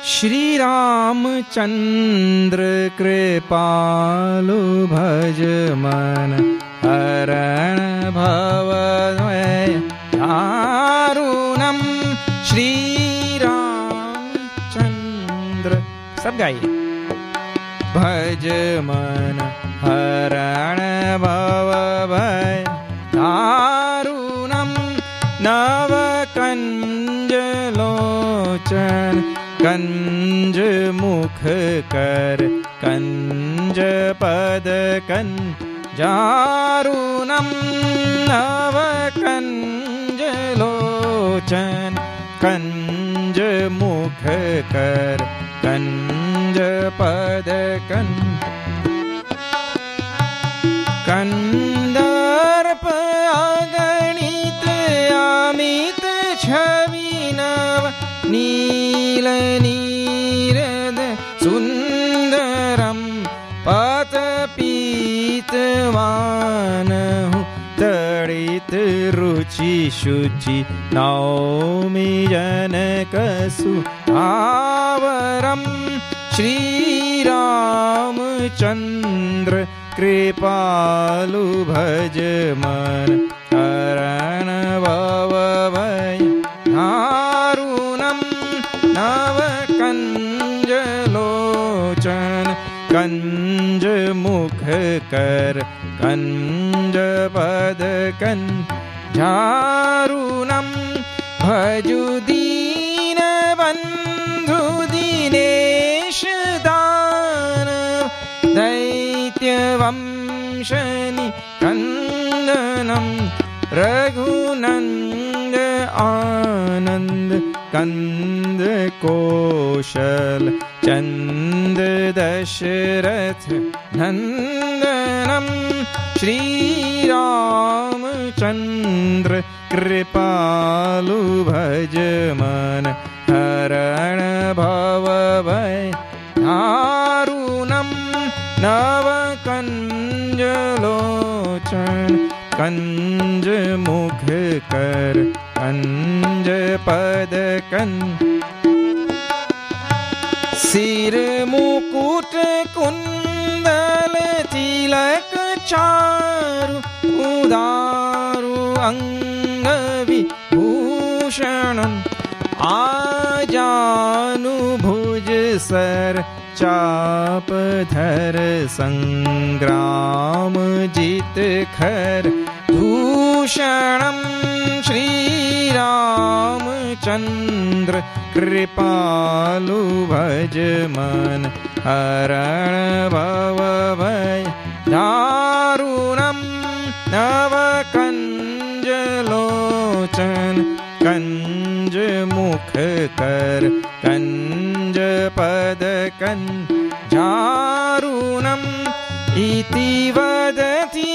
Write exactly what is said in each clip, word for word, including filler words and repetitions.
श्री रामचंद्र कृपालु भज मन हरण भव दारुणम। श्री रामचंद्र सब गाइए। भज मन हरण भव भय दारुणम। नव कंज लोचन कंज मुख कर कंज पद कंजारुणम। नव कंज लोचन कंज मुख कर कंज पद कं कंदर्प अगणित अमित छवि नव नील नीरद सुंदरम। पत पीतवानहु तड़ित रुचि शुचि नौमि जनकसु आवरम। श्री रामचंद्र कृपालु भज मन हरण भव भय दारुणम। नव कंज लोचन कंज मुख कर कंज पद कंजारुणम। भजु दीन बंधु दीनेश दान दैत्य वंशनि कंदनम। रघुनंद आनंद कंद कौशल चंद दशरथ नंदनम। श्री रामचंद्र कृपालु भज मन हरण भव भय दारुणम। नव कंज लोचन कंज मुख कर कंज पद कंज। सिर मुकुट कुंडल तिलक चारु उदारु अंग विभूषण। आजानु भुज सर चाप धर संग्राम जित खर दूषणम। श्री रामचंद्र कृपालु भज मन हरण भव भय दारुणम। नव कंज लोचन कंज मुख कर कंज पद कंजारुणम। इति वदति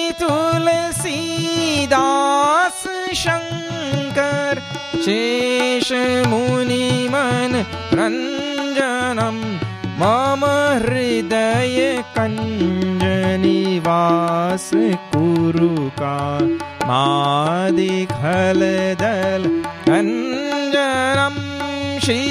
तुलसीदास शंकर शेष मुनि मन रंजनम। मम हृदय कंज निवास कुरु का मादि खल दल कंजनम। श्री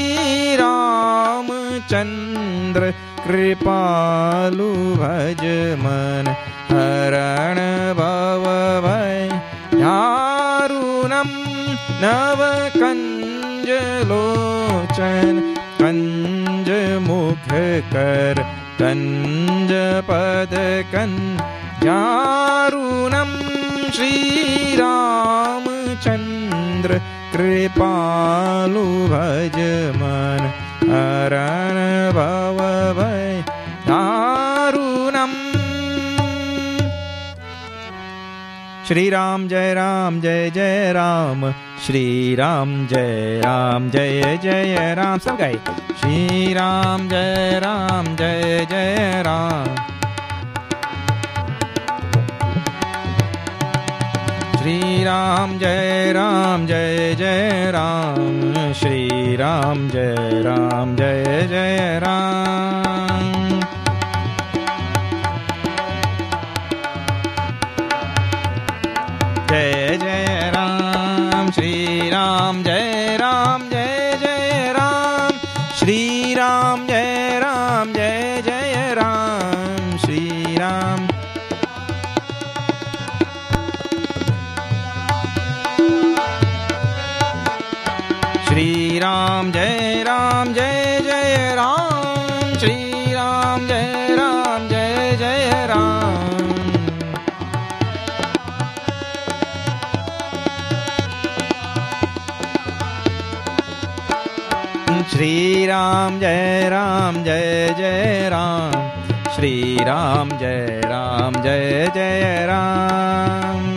रामचंद्र कृपालु भज मन हरण भव भय दारुणम। नव कंज लोचन कंज मुख कर कंज पद कंजारुणम। श्री रामचंद्र कृपालु भज मन हरण भव भय दारुणम। श्री राम जय राम जय जय राम। श्री राम जय राम जय जय राम सब गाए। श्री राम जय राम जय जय राम। श्री राम जय राम जय जय राम। श्री राम जय राम जय जय राम। जय जय राम। श्री राम जय राम जय जय Ram. Shri Ram Ram Jai Ram Jai Jai Ram Shri Ram Jai Ram Jai Jai Ram Shri Ram Jai Ram Jai Jai Ram Shri Ram Jai Ram Jai Jai Ram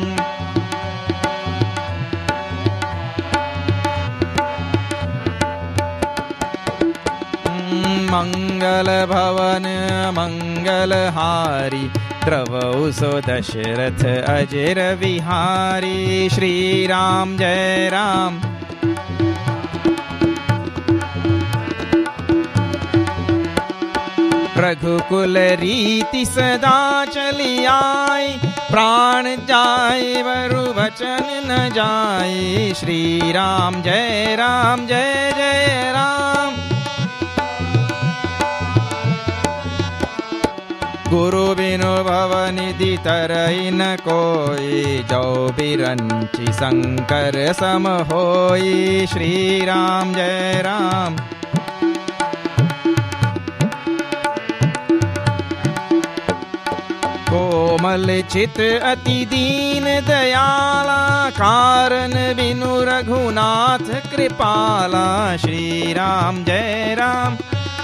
मंगल भवन मंगल हारी द्रवौ सो दशरथ अजर विहारी श्री राम जय राम रघुकुल रीति सदा चली आई प्राण जाए वरु वचन न जाए श्री राम जय राम जय जय राम गुरु बिनु भवनिधि तरई न कोई जो बिरंचि शंकर सम होई श्री राम जय राम कोमल चित अति दीन दयाला कारण बिनु रघुनाथ कृपाला श्री राम जय राम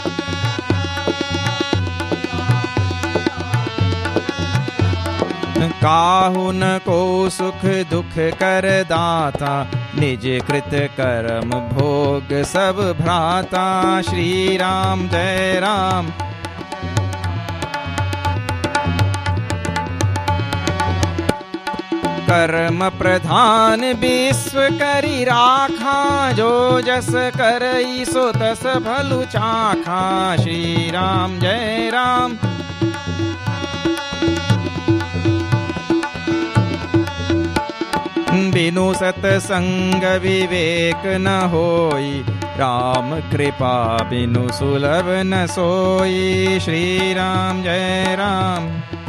काहु न को सुख दुख कर दाता निज कृत कर्म भोग सब भ्राता श्री राम जय राम कर्म प्रधान विश्व करी राखा जो जस करई सो तस भलु चाखा श्री राम जय राम बिनु सतसंग विवेक न होई राम कृपा बिनु सुलभ न सोई श्री राम जय राम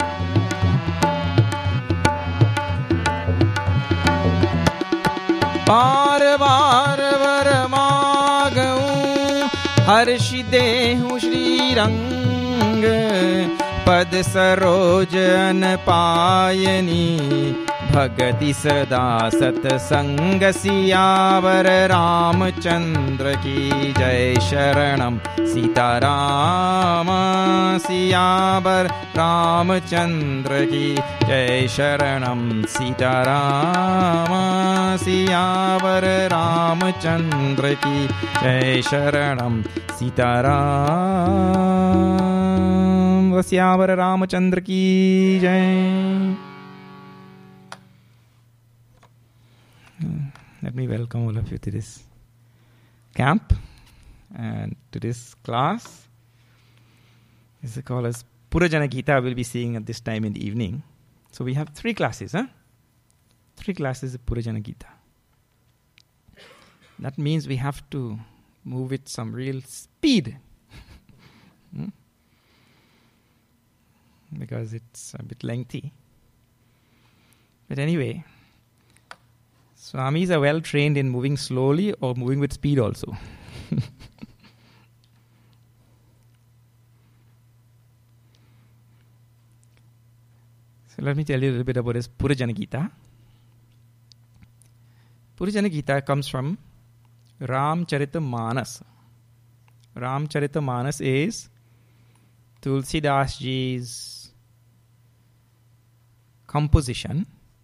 बार बार वर मागऊं हर्षि देहु श्री रंग पद सरोज अन पायनी भगति सदा सतसंग सियावर रामचंद्र की जय शरणम सीताराम सियावर रामचंद्र की जय शरणम सीताराम सियावर रामचंद्र की जय शरणम सीताराम सियावर रामचंद्र की जय Let me welcome all of you to this camp and to this class. This is called as Purajana Gita. We'll be seeing at this time in the evening. So we have three classes, huh? Three classes of Purajana Gita. That means we have to move with some real speed. hmm? Because it's a bit lengthy. But anyway, Swamis are well trained in moving slowly or moving with speed also. So let me tell you a little bit about this Purajana Gita. Purajana Gita comes from Ramcharitamanas. Ramcharitamanas is Tulsidas Ji's composition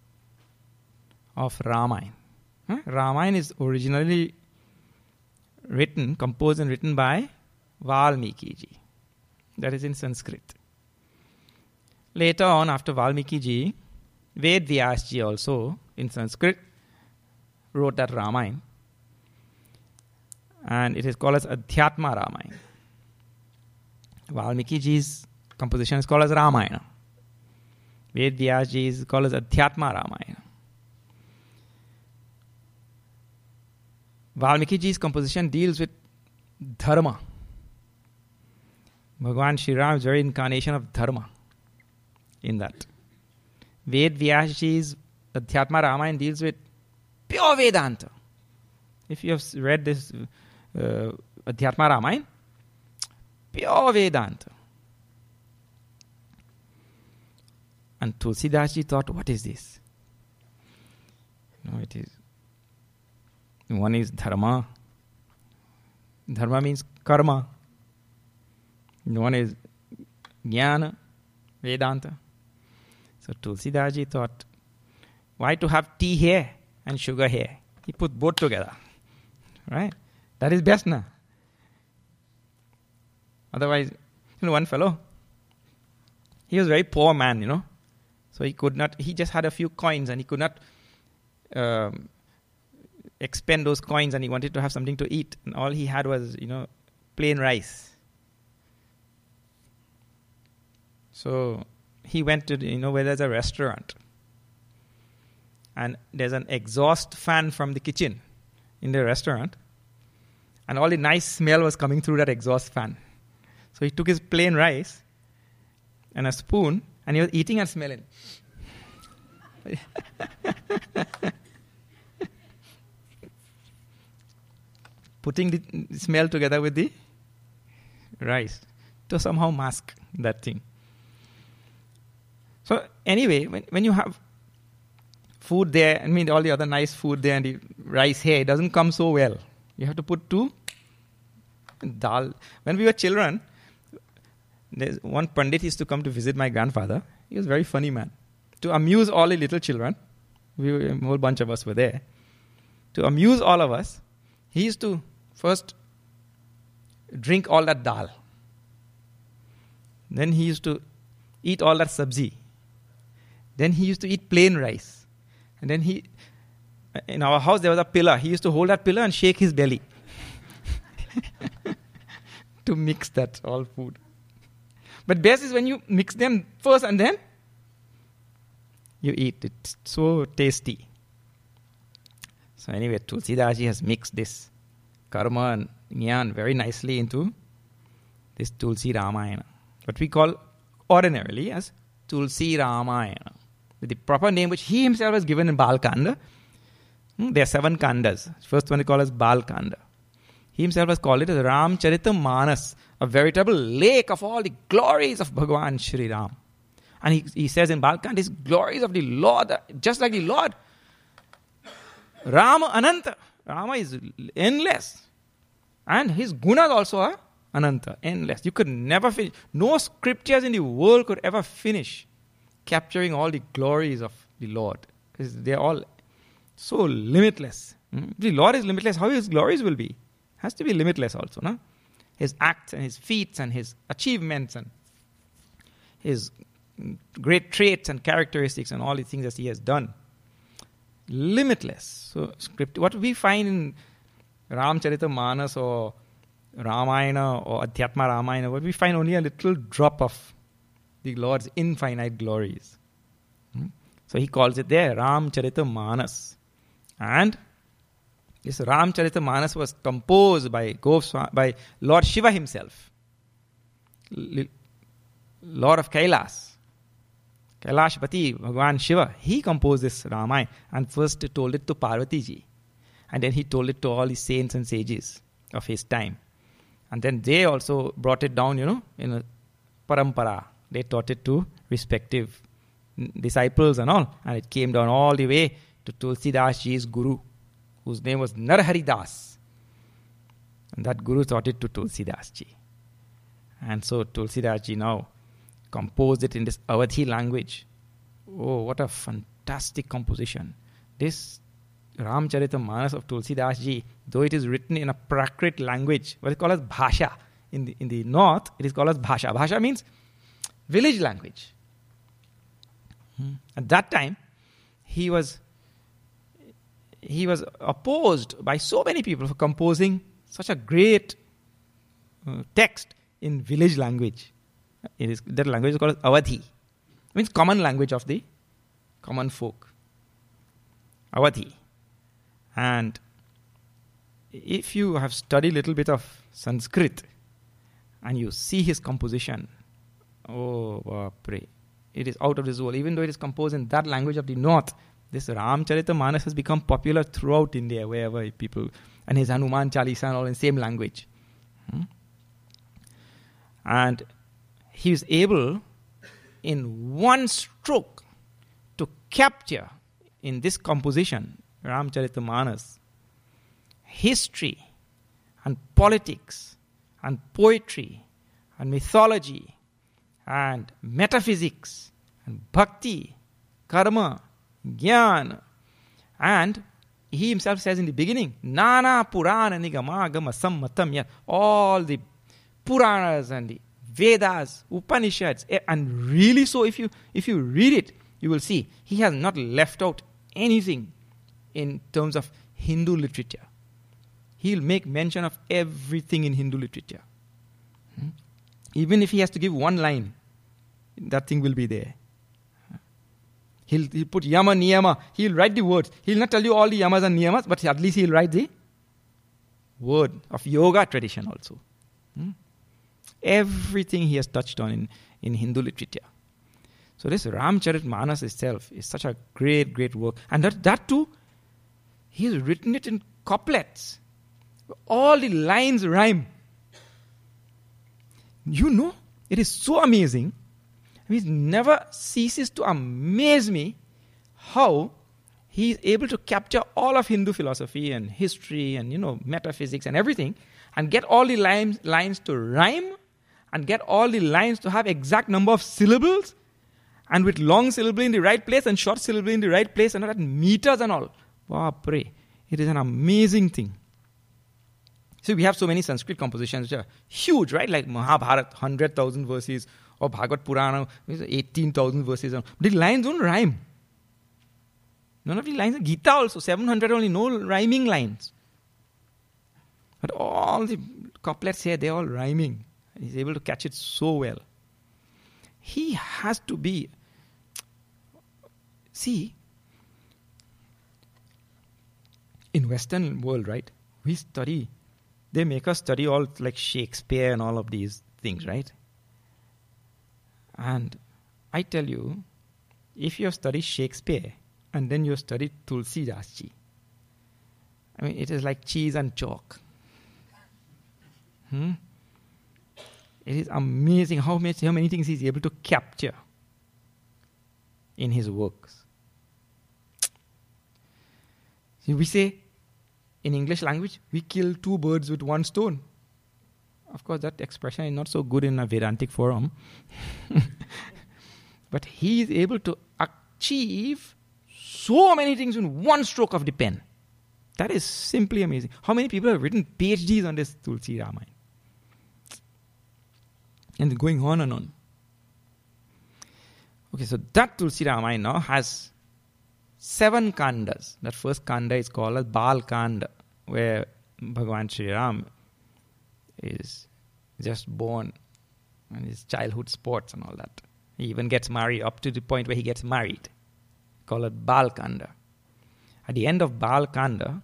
of Ramayana. Huh? Ramayana is originally written, composed and written by Valmiki Ji. That is in Sanskrit. Later on, after Valmiki Ji, Ved Vyas Ji also in Sanskrit wrote that Ramayana. And it is called as Adhyatma Ramayana. Valmiki Ji's composition is called as Ramayana. Ved Vyas Ji is called as Adhyatma Ramayana. Valmiki Ji's composition deals with dharma. Bhagwan Shri Ram is very incarnation of dharma in that. Ved Vyas Ji's Adhyatma Ramayana deals with pure Vedanta. If you have read this uh, Adhyatma Ramayana, pure Vedanta. And Tulsidas ji thought, what is this? No, it is. One is dharma. Dharma means karma. One is jnana, Vedanta. So Tulsidas ji thought, why to have tea here and sugar here? He put both together. Right? That is best, na? Otherwise, you know, one fellow, he was a very poor man, you know. So he could not, he just had a few coins and he could not um, expend those coins, and he wanted to have something to eat. And all he had was, you know, plain rice. So he went to, you know, where there's a restaurant. And there's an exhaust fan from the kitchen in the restaurant. And all the nice smell was coming through that exhaust fan. So he took his plain rice and a spoon, and he was eating and smelling. Putting the smell together with the rice to somehow mask that thing. So anyway, when, when you have food there, I mean all the other nice food there and the rice here, it doesn't come so well. You have to put two dal. When we were children, there's one Pandit used to come to visit my grandfather. He was a very funny man. To amuse all the little children, we were, a whole bunch of us were there. To amuse all of us, he used to first drink all that dal. Then he used to eat all that sabzi. Then he used to eat plain rice. And then he, in our house there was a pillar. He used to hold that pillar and shake his belly to mix that all food. But best is when you mix them first and then you eat. It's so tasty. So anyway, Tulsidas ji has mixed this karma and jnana very nicely into this Tulsi Ramayana. What we call ordinarily as Tulsi Ramayana. With the proper name which he himself has given in Bal Kanda. Hmm, there are seven kandas. First one is called as Bal Kanda. He himself has called it as Ramcharita Manas, a veritable lake of all the glories of Bhagavan Shri Ram. And he, he says in Bal Kanda, his glories of the Lord, just like the Lord. Rama Ananta. Rama is endless. And his gunas also are Ananta, endless. You could never finish. No scriptures in the world could ever finish capturing all the glories of the Lord. Because they are all so limitless. Mm? The Lord is limitless. How his glories will be? Has to be limitless also. No? His acts and his feats and his achievements and his great traits and characteristics and all the things that he has done. Limitless. So script. What we find in Ramcharita Manas or Ramayana or Adhyatma Ramayana, what we find only a little drop of the Lord's infinite glories. Hmm? So he calls it there Ramcharita Manas. And this Ramcharita Manas was composed by Goswami, by Lord Shiva himself. L- Lord of Kailas. Kailashpati, Bhagavan Shiva. He composed this Ramayana and first told it to Parvati ji. And then he told it to all the saints and sages of his time. And then they also brought it down, you know, in a parampara. They taught it to respective disciples and all. And it came down all the way to Tulsidas ji's guru, whose name was Narhari Das. And that guru taught it to Tulsidas ji. And so Tulsidas ji now composed it in this Awadhi language. Oh, what a fantastic composition. This Ramcharita Manas of Tulsidas ji, though it is written in a Prakrit language, what is called as Bhasha. In the, in the north, it is called as Bhasha. Bhasha means village language. Hmm. At that time, he was he was opposed by so many people for composing such a great uh, text in village language. It is, that language is called Awadhi. It means common language of the common folk. Awadhi. And if you have studied a little bit of Sanskrit and you see his composition, oh, Bapre, it is out of this world. Even though it is composed in that language of the north, This Ramcharitamanas has become popular throughout India, wherever people, and his Hanuman Chalisa and all in the same language. Hmm? And he was able, in one stroke, to capture in this composition, Ramcharitamanas, history and politics and poetry and mythology and metaphysics and bhakti, karma, jnana. And he himself says in the beginning, Nana Purana Nigama Gama Sammatam, yeah, all the Puranas and the Vedas, Upanishads, and really so if you if you read it, you will see he has not left out anything in terms of Hindu literature. He'll make mention of everything in Hindu literature. Hmm? Even if he has to give one line, that thing will be there. He'll, he'll put yama, niyama. He'll write the words. He'll not tell you all the yamas and niyamas, but at least he'll write the word of yoga tradition also. Hmm? Everything he has touched on in, in Hindu literature. So this Ramcharitmanas itself is such a great, great work. And that, that too, he's written it in couplets. All the lines rhyme. You know, it is so amazing. It never ceases to amaze me how he is able to capture all of Hindu philosophy and history and, you know, metaphysics and everything and get all the lines, lines to rhyme and get all the lines to have exact number of syllables and with long syllable in the right place and short syllable in the right place and that meters and all. Wow, pray. It is an amazing thing. So we have so many Sanskrit compositions which are huge, right? Like Mahabharata, one hundred thousand verses, or Bhagavad Purana, eighteen thousand verses. The lines don't rhyme. None of the lines. Gita also, seven hundred only, no rhyming lines. But all the couplets here, they're all rhyming. He's able to catch it so well. He has to be... See, in Western world, right, we study... They make us study all like Shakespeare and all of these things, right? And I tell you, if you have studied Shakespeare and then you have studied Tulsi Das Ji, I mean, it is like cheese and chalk. Hmm? It is amazing how much, how many things he's able to capture in his works. See, we say, in English language, we kill two birds with one stone. Of course, that expression is not so good in a Vedantic forum. But he is able to achieve so many things in one stroke of the pen. That is simply amazing. How many people have written PhDs on this Tulsi Ramayana? And going on and on. Okay, so that Tulsi Ramayana now has seven kandas. That first kanda is called as Bal Kanda, where Bhagavan Sri Ram is just born and his childhood sports and all that. He even gets married up to the point where he gets married. Call it Bal Kanda. At the end of Bal Kanda,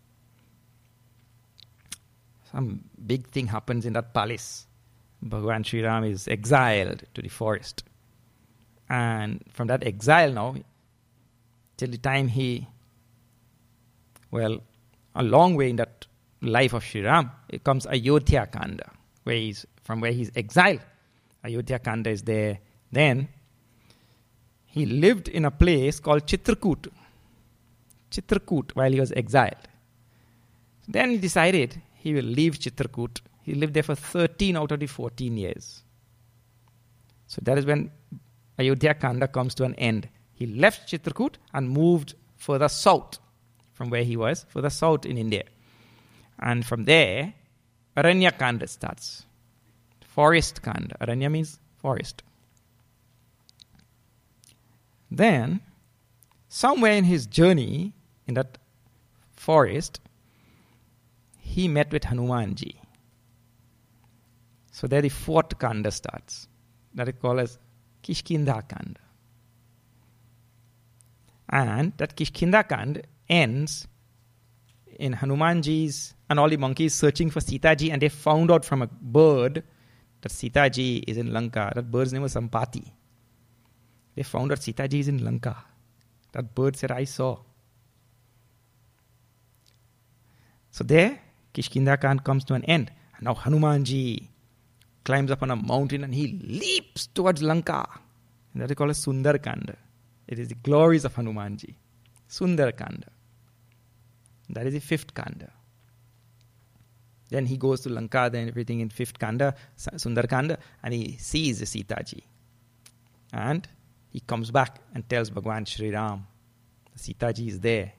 some big thing happens in that palace. Bhagavan Sri Ram is exiled to the forest. And from that exile now, till the time he, well, a long way in that life of Sri Ram, it comes Ayodhya Kanda, where he's, from where he's exiled. Ayodhya Kanda is there. Then he lived in a place called Chitrakoot. Chitrakoot while he was exiled. Then he decided he will leave Chitrakoot. He lived there for thirteen out of the fourteen years. So that is when Ayodhya Kanda comes to an end. He left Chitrakoot and moved further south from where he was, further south in India. And from there, Aranya Kanda starts. Forest Kanda. Aranya means forest. Then, somewhere in his journey in that forest, he met with Hanumanji. So there the fourth Kanda starts. That is called as Kishkinda Kanda. And that Kishkinda Kanda ends in Hanumanji's and all the monkeys searching for Sitaji, and they found out from a bird that Sitaji is in Lanka. That bird's name was Sampati. They found out Sitaji is in Lanka. That bird said, I saw. So there, Kishkinda Kand comes to an end. And now Hanumanji climbs up on a mountain and he leaps towards Lanka. And that is called a Sundar Kanda. It is the glories of Hanumanji. Sundar Kanda. That is the fifth Kanda. Then he goes to Lanka, then everything in fifth Kanda, Sundar Kanda, and he sees Sita ji. And he comes back and tells Bhagwan Shri Ram, Sita ji is there.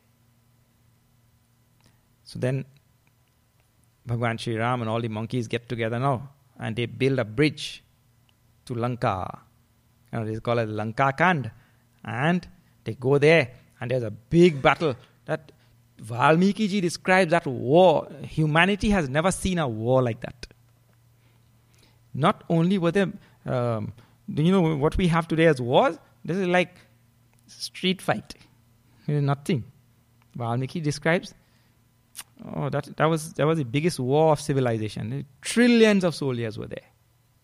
So then Bhagwan Shri Ram and all the monkeys get together now and they build a bridge to Lanka. You know, they call it Lanka Kand. And they go there and there's a big battle that Valmiki ji describes that war. Humanity has never seen a war like that. Not only were there, um, you know, what we have today as wars, this is like street fight. It is nothing. Valmiki describes, oh, that that was that was the biggest war of civilization. Trillions of soldiers were there.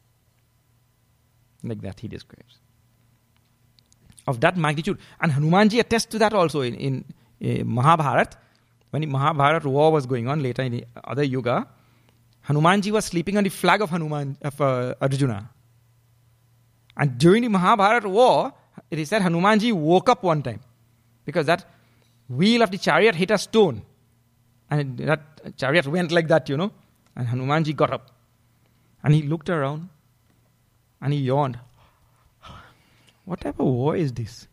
Like that he describes. Of that magnitude. And Hanumanji attests to that also in, in uh, Mahabharata. When the Mahabharata war was going on later in the other yuga, Hanumanji was sleeping on the flag of Hanuman of uh, Arjuna. And during the Mahabharata war, it is said Hanumanji woke up one time because that wheel of the chariot hit a stone. And that chariot went like that, you know. And Hanumanji got up. And he looked around and he yawned. What type of war is this?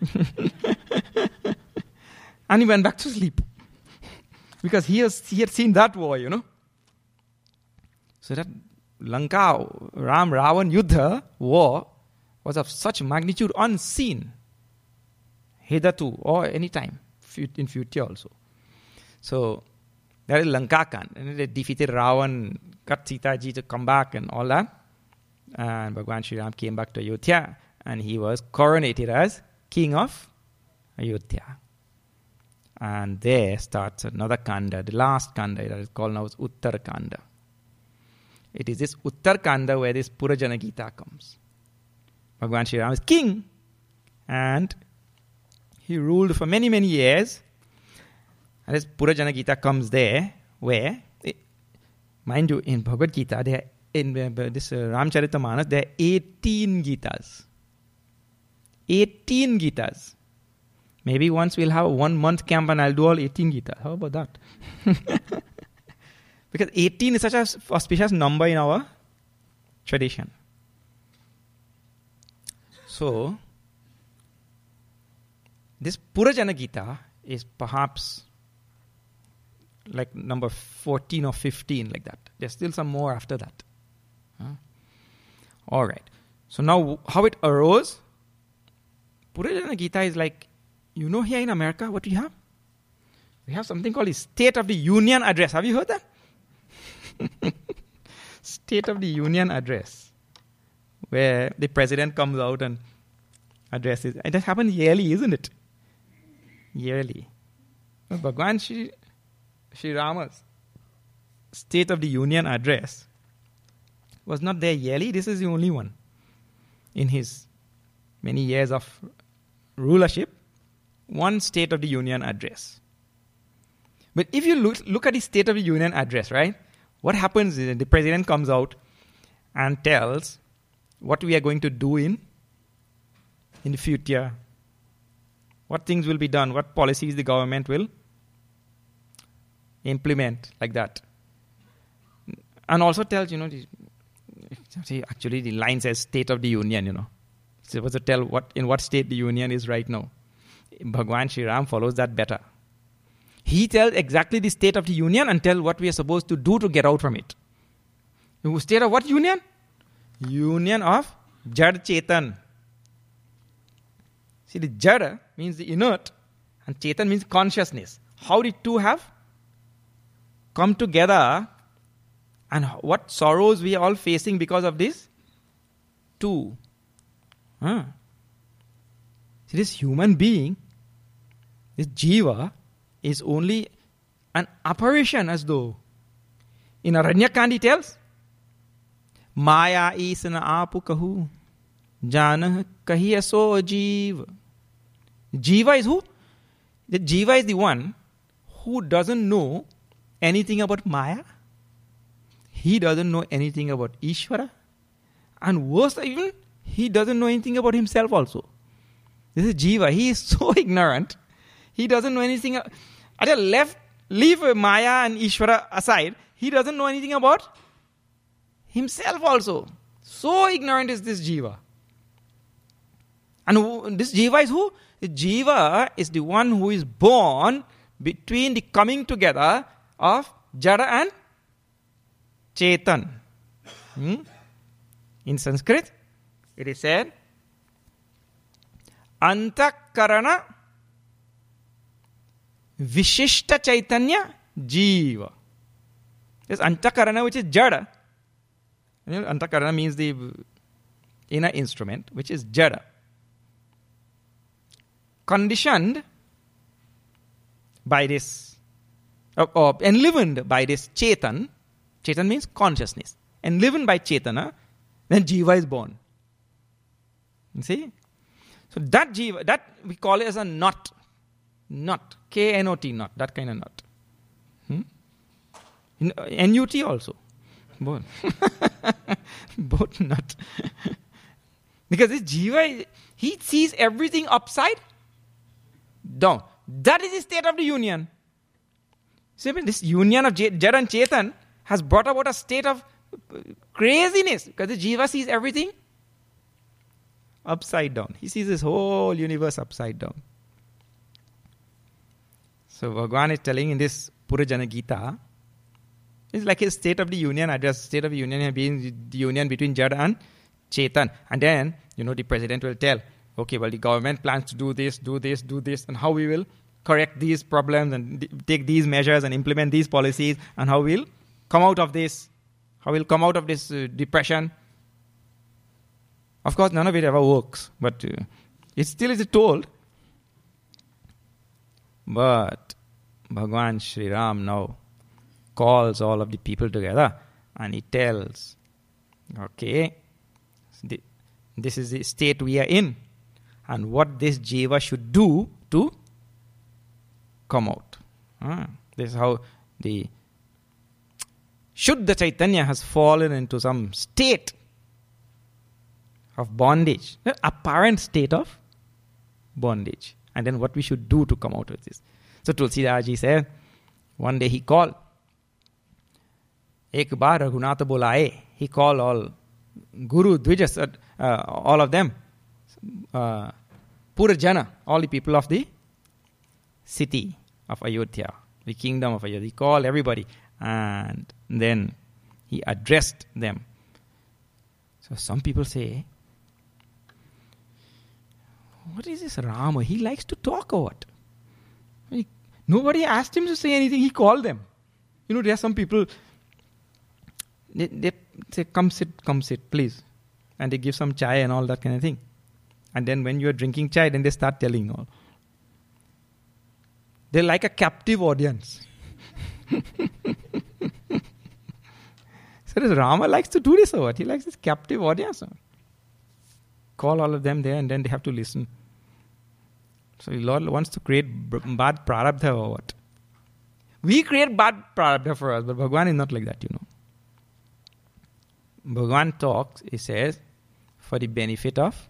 And he went back to sleep. Because he, has, he had seen that war, you know. So that Lanka, Ram, Ravan, Yuddha war was of such magnitude unseen hitherto or any time in future also. So that is Lanka Kand. And they defeated Ravan, got Sita ji to come back and all that. And Bhagwan Shri Ram came back to Ayodhya and he was coronated as king of Ayodhya. And there starts another Kanda, the last Kanda that is called now is Uttar Kanda. It is this Uttar Kanda where this Purajana Gita comes. Bhagwan Shri Ram is king and he ruled for many, many years. And this Purajana Gita comes there where, it, mind you, in Bhagavad Gita, there in uh, this uh, Ramcharitamanas, there are eighteen Gitas. eighteen Gitas. Maybe once we'll have a one month camp and I'll do all eighteen Gitas. How about that? Because eighteen is such an auspicious number in our tradition. So, this Purajana Gita is perhaps like number fourteen or fifteen, like that. There's still some more after that. Huh? All right. So now, how it arose? Purajana Gita is like, you know, here in America, what we have? We have something called the State of the Union Address. Have you heard that? State of the Union Address, where the president comes out and addresses. And that happens yearly, isn't it? Yearly. Well, Bhagwan Shri, Shri Rama's State of the Union Address was not there yearly. This is the only one in his many years of rulership. One State of the Union Address. But if you look, look at the State of the Union Address, right? What happens is the president comes out and tells what we are going to do in, in the future. What things will be done, what policies the government will implement, like that. And also tells, you know, the, actually the line says State of the Union, you know. It's supposed to tell what in what state the Union is right now. Bhagwan Shri Ram follows that better. He tells exactly the state of the union and tells what we are supposed to do to get out from it. The state of what union? Union of Jad Chetan. See, the Jada means the inert and Chetan means consciousness. How the two have come together and what sorrows we are all facing because of this? Two. Huh. See, this human being, this jiva, is only an apparition as though. In Aranyakand he tells, Maya isana apu kahu, janah kahiya so jiva. Jiva is who? The Jiva is the one who doesn't know anything about Maya. He doesn't know anything about Ishvara. And worse even, he doesn't know anything about himself also. This is Jiva. He is so ignorant. He doesn't know anything. At a left, leave Maya and Ishvara aside. He doesn't know anything about himself also. So ignorant is this Jiva. And who, this Jiva is who? The Jiva is the one who is born between the coming together of Jada and Chetan. Hmm? In Sanskrit, it is said, Antakarana Vishishta Chaitanya Jiva. There's Antakarana, which is Jada. You know, Antakarana means the inner instrument, which is Jada. Conditioned by this, or, or enlivened by this Chetan. Chetan means consciousness. Enlivened by Chetana, then Jiva is born. You see? So that Jiva, that we call it as a knot. Knot. K N O T, knot. That kind of knot. Hmm? N U T also. Both. Both knot. Because this Jiva, he sees everything upside down. That is the state of the union. See, this union of Jada and Chetan has brought about a state of craziness, because the Jiva sees everything upside down. He sees this whole universe upside down. So Bhagavan is telling in this Purajana Gita, it's like his state of the union address. State of the union being the union between Jada and Chetan. And then, you know, the president will tell, okay, well, the government plans to do this, do this, do this, and how we will correct these problems and take these measures and implement these policies, and how we'll come out of this, how we'll come out of this uh, depression. Of course, none of it ever works, but uh, it still is told. But Bhagavan Sri Ram now calls all of the people together and he tells, okay, this is the state we are in, and what this Jiva should do to come out. Ah, this is how the Shuddha Chaitanya has fallen into some state of bondage, an apparent state of bondage. And then what we should do to come out of this. So Tulsidas ji said, one day he called, Ek baar Raghunatha bolaye. He called all Guru, Dvijas, uh, all of them, uh, Purajana, all the people of the city of Ayodhya, the kingdom of Ayodhya. He called everybody. And then he addressed them. So some people say, what is this Rama? He likes to talk or what? He, nobody asked him to say anything. He called them. You know, there are some people, they, they say, come sit, come sit, please. And they give some chai and all that kind of thing. And then when you are drinking chai, then they start telling all. They're like a captive audience. So this Rama likes to do this or what? He likes this captive audience. Call all of them there and then they have to listen. So the Lord wants to create bad prarabdha or what? We create bad prarabdha for us, but Bhagavan is not like that, you know. Bhagavan talks, he says, for the benefit of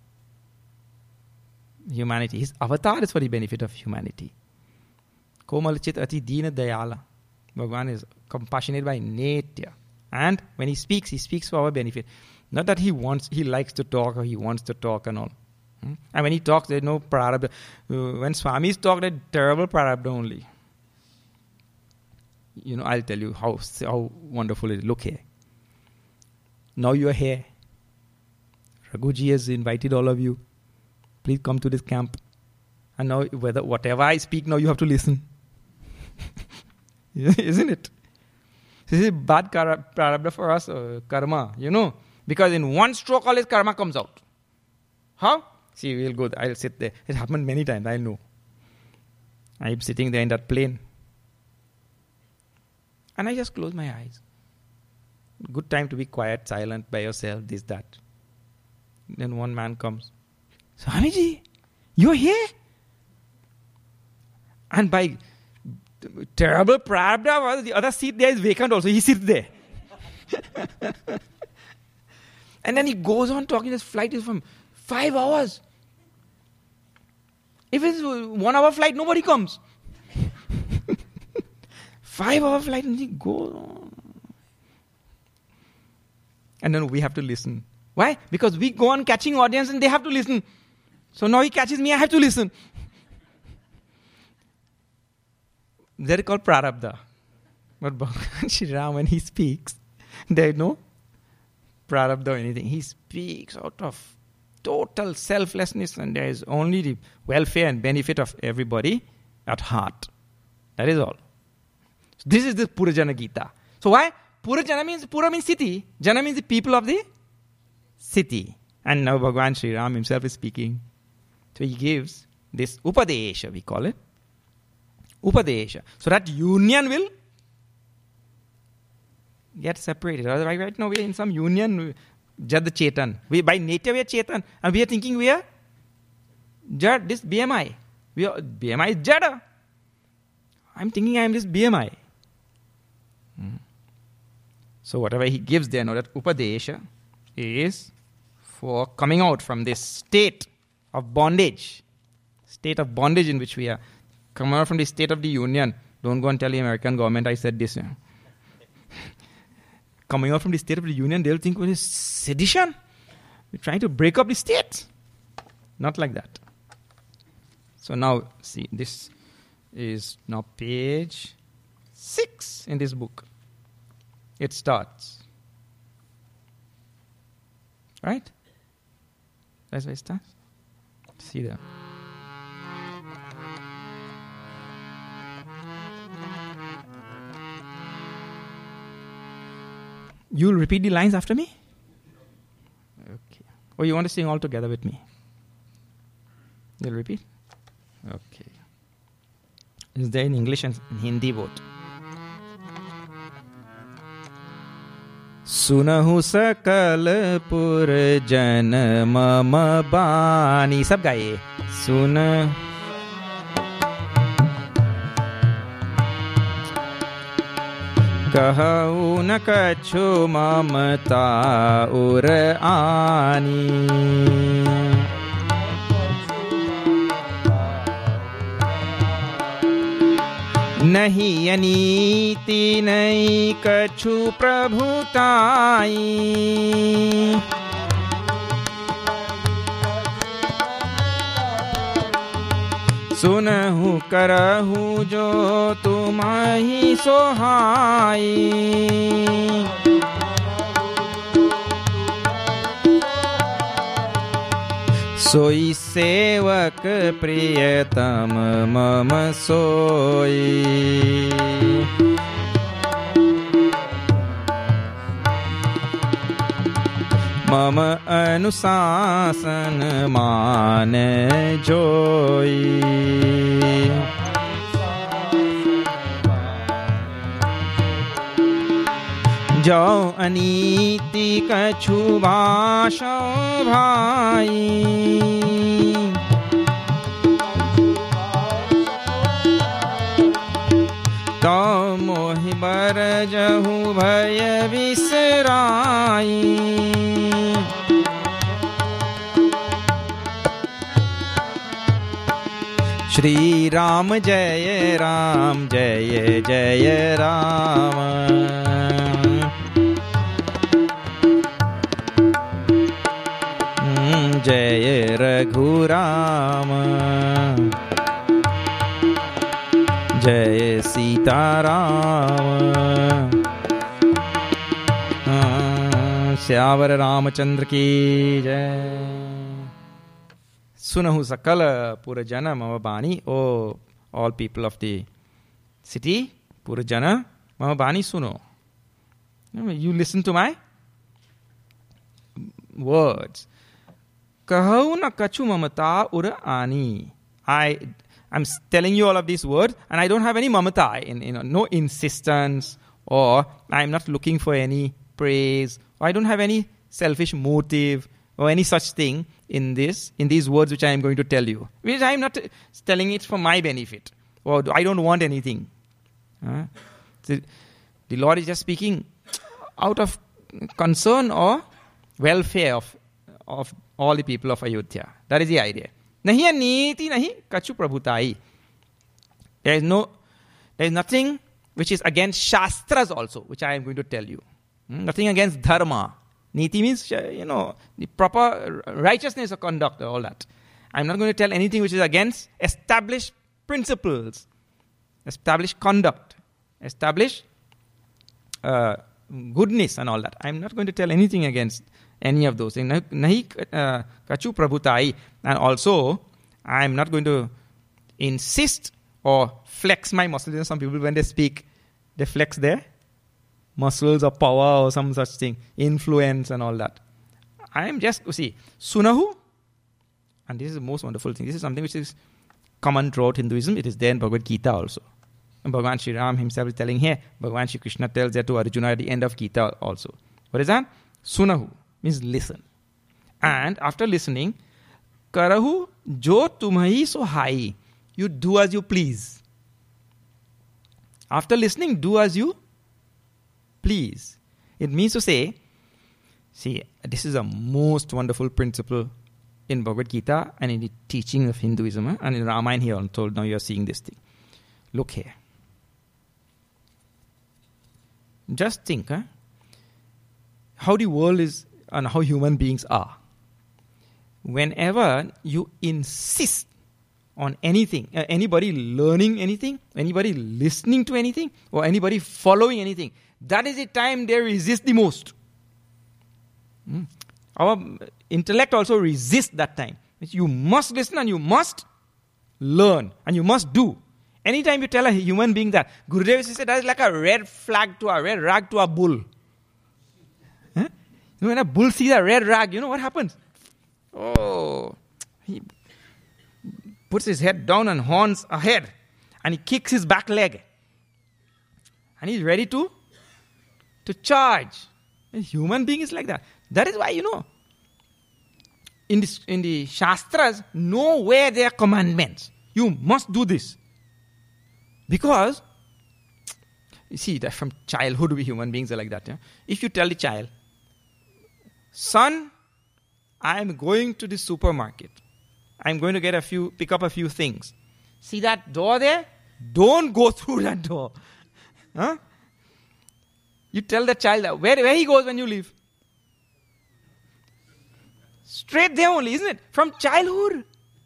humanity. His avatar is for the benefit of humanity. Komalchit ati deena dayala. Bhagavan is compassionate by nature. And when he speaks, he speaks for our benefit. Not that he wants, he likes to talk or he wants to talk and all. Hmm? And when he talks, there's no prarabdha. Uh, when Swamis talk, there's terrible prarabdha only. You know, I'll tell you how, how wonderful it is. Look here. Now you are here. Raghuji has invited all of you. Please come to this camp. And now, whether whatever I speak, now you have to listen. Isn't it? This is bad prarabdha for us, uh, karma, you know. Because in one stroke, all his karma comes out. How? See, we'll go there. I'll sit there. It happened many times, I know. I'm sitting there in that plane. And I just close my eyes. Good time to be quiet, silent, by yourself, this, that. Then one man comes. Swamiji, you're here? And by terrible prarabdha, the other seat there is vacant also. He sits there. And then he goes on talking. This flight is from five hours. If it's one hour flight, nobody comes. Five hour flight, and he goes on. And then we have to listen. Why? Because we go on catching audience and they have to listen. So now he catches me, I have to listen. They're called prarabdha. But Bhagavan Shri Ram, when he speaks, there is no prarabdha or anything. He speaks out of total selflessness, and there is only the welfare and benefit of everybody at heart. That is all. So this is the Purajana Gita. So why? Purajana means, Pura means city. Jana means the people of the city. And now Bhagavan Shri Ram himself is speaking. So he gives this Upadesha, we call it. Upadesha. So that union will get separated. Right, right now we are in some union, Jad Chetan. We, by nature we are Chetan. And we are thinking we are Jad, this B M I. We are, B M I is Jada. I'm thinking I am this B M I. Hmm. So whatever he gives there, now that Upadesha is for coming out from this state of bondage. State of bondage in which we are. Come out from the state of the union. Don't go and tell the American government I said this. Coming out from the state of the union, they'll think, well, it's sedition. We're trying to break up the state. Not like that. So now, see, this is now page six in this book. It starts. Right? That's where it starts. See there. You'll repeat the lines after me? Okay. Or you want to sing all together with me? You'll repeat? Okay. Is there in English and in Hindi both? Sunahu sakal pur jan mama bani. Sab gaye. Sun. Kahau na kachu mamata ur ani. Nahi aniti nahi kachu prabhutai. सुनहु करहु जो तुम्हारी सोहाई. सोई सेवक प्रियतम मम सोई. मम अनुशासन मान जोई. जो अनीति कछु भाषा भाई. तो मोहि बरजहु भय बिसराई. Shri Ram Jai Ram Jai Jai Ram. Jai Raghu Ram. Jai Sita Ram. Syavar Ramachandra ki Jai. Sunahu sakala purajana mamabani. Oh, all people of the city, purajana mamabani suno. You listen to my words. Kahau na kachu mamata ura ani. I am telling you all of these words, and I don't have any mamata, in, in, no insistence, or I am not looking for any praise, or I don't have any selfish motive, or any such thing in this, in these words which I am going to tell you. Which I am not telling it for my benefit. or I don't want anything. Uh, so the Lord is just speaking out of concern or welfare of, of all the people of Ayodhya. That is the idea. Nahi niti nahi kachu prabhutai. There is no, there is nothing which is against Shastras also, which I am going to tell you. Hmm? Nothing against Dharma. Niti means, you know, the proper righteousness of conduct, all that. I'm not going to tell anything which is against established principles, established conduct, established uh, goodness and all that. I'm not going to tell anything against any of those things. Nahi kachu prabhutai. And also, I'm not going to insist or flex my muscles. You know, some people, when they speak, they flex their muscles or power or some such thing, influence and all that. I'm just, you see, sunahu, and this is the most wonderful thing. This is something which is common throughout Hinduism. It is there in Bhagavad Gita also. And Bhagavan Sri Ram himself is telling here. Bhagavan Sri Krishna tells that to Arjuna at the end of Gita also. What is that? Sunahu means listen. And after listening, karahu jo tumhahi so hai. You do as you please. After listening, do as you please. It means to say, see, this is a most wonderful principle in Bhagavad Gita and in the teaching of Hinduism. Huh? And in Ramayana here, I'm told now you're seeing this thing. Look here. Just think, huh? How the world is and how human beings are. Whenever you insist on anything, uh, anybody learning anything, anybody listening to anything, or anybody following anything, that is the time they resist the most. Mm. Our intellect also resists that time. You must listen and you must learn and you must do. Anytime you tell a human being that, Gurudev said that is like a red flag to a red rag to a bull. Huh? You know, when a bull sees a red rag, you know what happens? Oh, he puts his head down and horns ahead. And he kicks his back leg. And he's ready to, to charge. A human being is like that. That is why, you know, in, this, in the Shastras, nowhere there are commandments. You must do this. Because, you see, that from childhood we human beings are like that. Yeah? If you tell the child, son, I am going to the supermarket. I'm going to get a few, pick up a few things. See that door there? Don't go through that door. Huh? You tell the child that where, where he goes when you leave. Straight there only, isn't it? From childhood.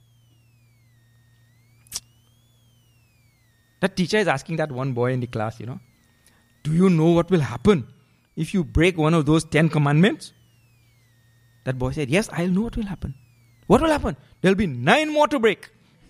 That teacher is asking that one boy in the class, you know, do you know what will happen if you break one of those ten commandments? That boy said, yes, I'll know what will happen. What will happen? There'll be nine more to break.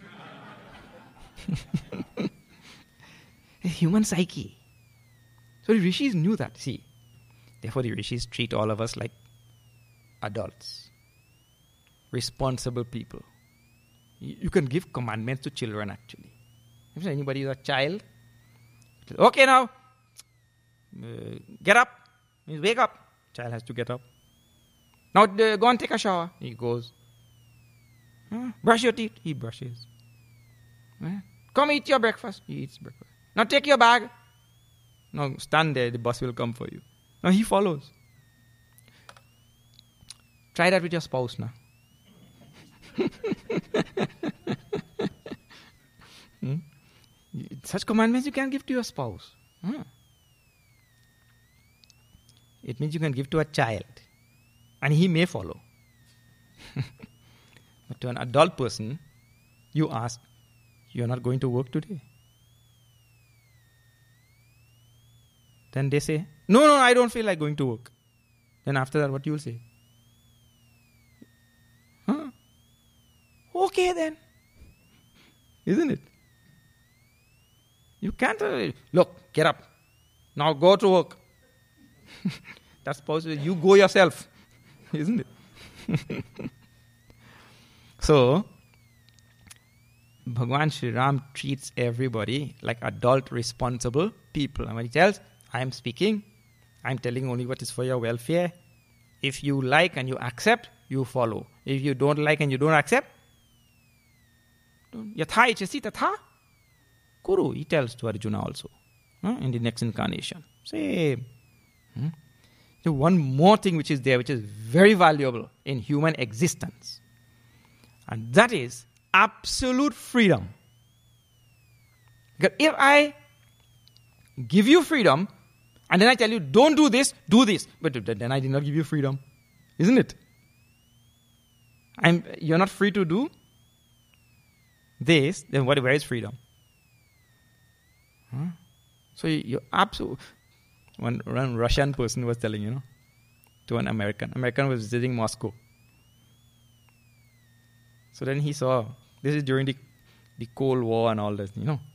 A human psyche. So the rishis knew that. See, therefore the rishis treat all of us like adults, responsible people. You can give commandments to children actually. If anybody is a child, okay now, uh, get up, means wake up. Child has to get up. Now uh, go and take a shower. He goes. Uh, brush your teeth. He brushes. Uh, come eat your breakfast. He eats breakfast. Now take your bag. Now stand there. The bus will come for you. Now he follows. Try that with your spouse now. hmm? Such commandments you can give to your spouse. Hmm. It means you can give to a child. And he may follow. But to an adult person, you ask, you're not going to work today? Then they say, no, no, I don't feel like going to work. Then after that, what you will say? Huh? Okay then. Isn't it? You can't, uh, look, get up. Now go to work. That's possible. You go yourself. Isn't it? So, Bhagavan Sri Ram treats everybody like adult, responsible people. And when he tells, I am speaking, I am telling only what is for your welfare. If you like and you accept, you follow. If you don't like and you don't accept, yatha ichasi tatha Kuru, he tells to Arjuna also, huh, in the next incarnation. Same. Hmm? So one more thing which is there, which is very valuable in human existence. And that is absolute freedom. Because if I give you freedom, and then I tell you, don't do this, do this. But then I did not give you freedom. Isn't it? I'm, you're not free to do this, then what, where is freedom? Huh? So you, you're absolute. One, one Russian person was telling, you know, to an American. American was visiting Moscow. So then he saw, this is during the, the Cold War and all this, you know.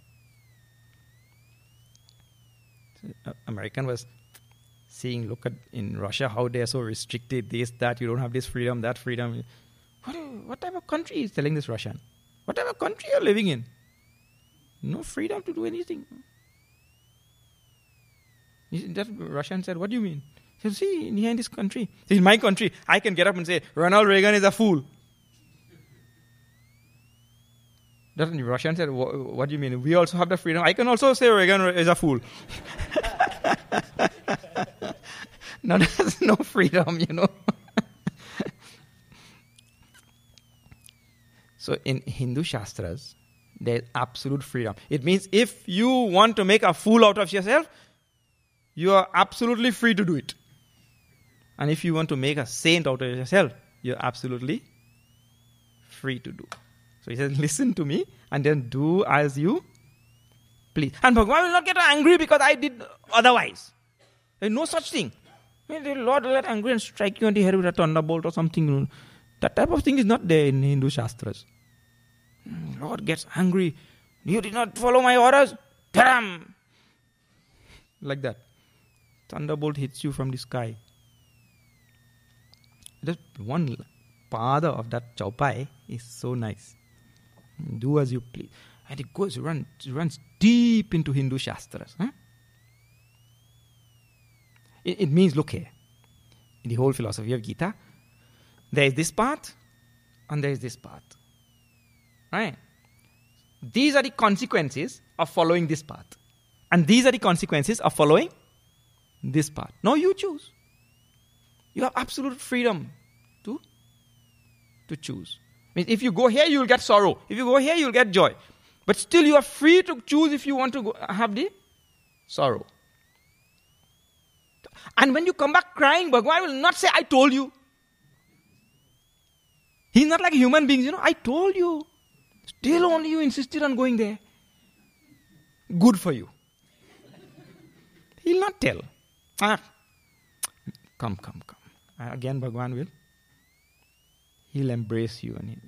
So American was seeing, look at in Russia how they are so restricted, this, that, you don't have this freedom, that freedom. What, what type of country is telling this Russian? What type of country you're living in? No freedom to do anything. That Russian said, what do you mean? He said, see, here in this country, in my country, I can get up and say, Ronald Reagan is a fool. That Russian said, what do you mean? We also have the freedom. I can also say Reagan is a fool. No, there's no freedom, you know. So in Hindu Shastras, there's absolute freedom. It means if you want to make a fool out of yourself, you are absolutely free to do it. And if you want to make a saint out of yourself, you're absolutely free to do. So he says, listen to me and then do as you please. And Bhagavan will not get angry because I did otherwise. There's no such thing. I mean, the Lord will get angry and strike you on the head with a thunderbolt or something. That type of thing is not there in Hindu Shastras. Lord gets angry. You did not follow my orders. Taram! Like that. Thunderbolt hits you from the sky. Just one pada of that chaupai is so nice. Do as you please. And it goes, run, runs deep into Hindu Shastras. Huh? It, it means, look here. In the whole philosophy of Gita, there is this path and there is this path. Right? These are the consequences of following this path. And these are the consequences of following this path. Now you choose. You have absolute freedom to, to choose. I mean, if you go here, you will get sorrow. If you go here, you will get joy. But still you are free to choose if you want to go, have the sorrow. And when you come back crying, Bhagavan will not say, I told you. He's not like human beings, you know. I told you. Still only you insisted on going there. Good for you. He'll not tell. Ah, come, come, come. And again, Bhagavan will. He'll embrace you. And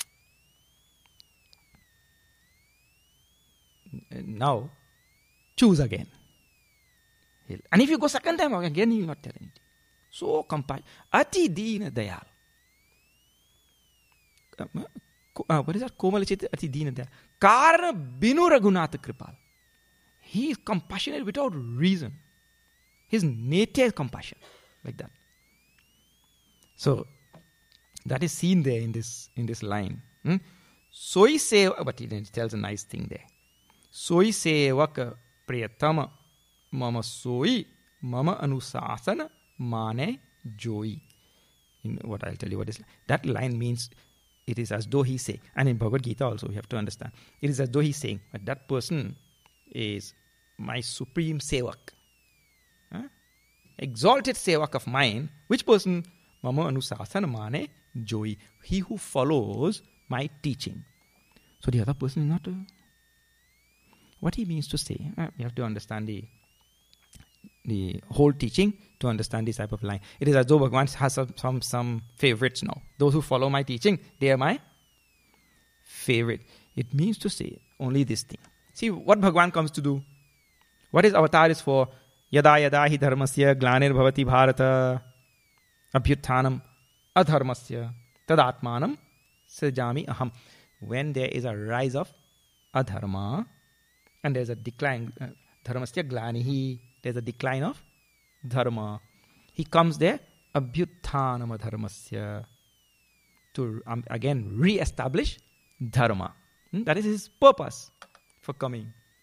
he'll, now, choose again. He'll, and if you go second time, again he will not tell anything. So compassionate. Ati Deena Dayal. Uh, what is that? Komalachit Ati Deena Dayal. Karna Binu Raghunatha Kripal. He is compassionate without reason. His nature is compassion. Like that. So, that is seen there in this in this line. Hmm? Soi seva, but he tells a nice thing there. Soi sevaka priyatama mama soi mama anusasana mane joy. In what I'll tell you what is that line means. It is as though he's saying, and in Bhagavad Gita also we have to understand. It is as though he's saying, but that person is my supreme sevak. Huh? Exalted sevak of mine. Which person? Mama anusasana mane joy. He who follows my teaching. So the other person is not. A, what he means to say, uh, we have to understand the the whole teaching to understand this type of line. It is as though Bhagavan has some, some, some favorites now. Those who follow my teaching, they are my favorite. It means to say only this thing. See what Bhagavan comes to do. What his avatar is for? Yada yada hi dharmasya glanir bhavati bharata abhyuthanam adharmasya tadatmanam sajami aham. When there is a rise of adharma and there is a decline, uh, dharmasya glanihi, there's a decline of dharma. He comes there, abhyuthanam adharmasya, to um, again re-establish dharma. Hmm? That is his purpose for coming.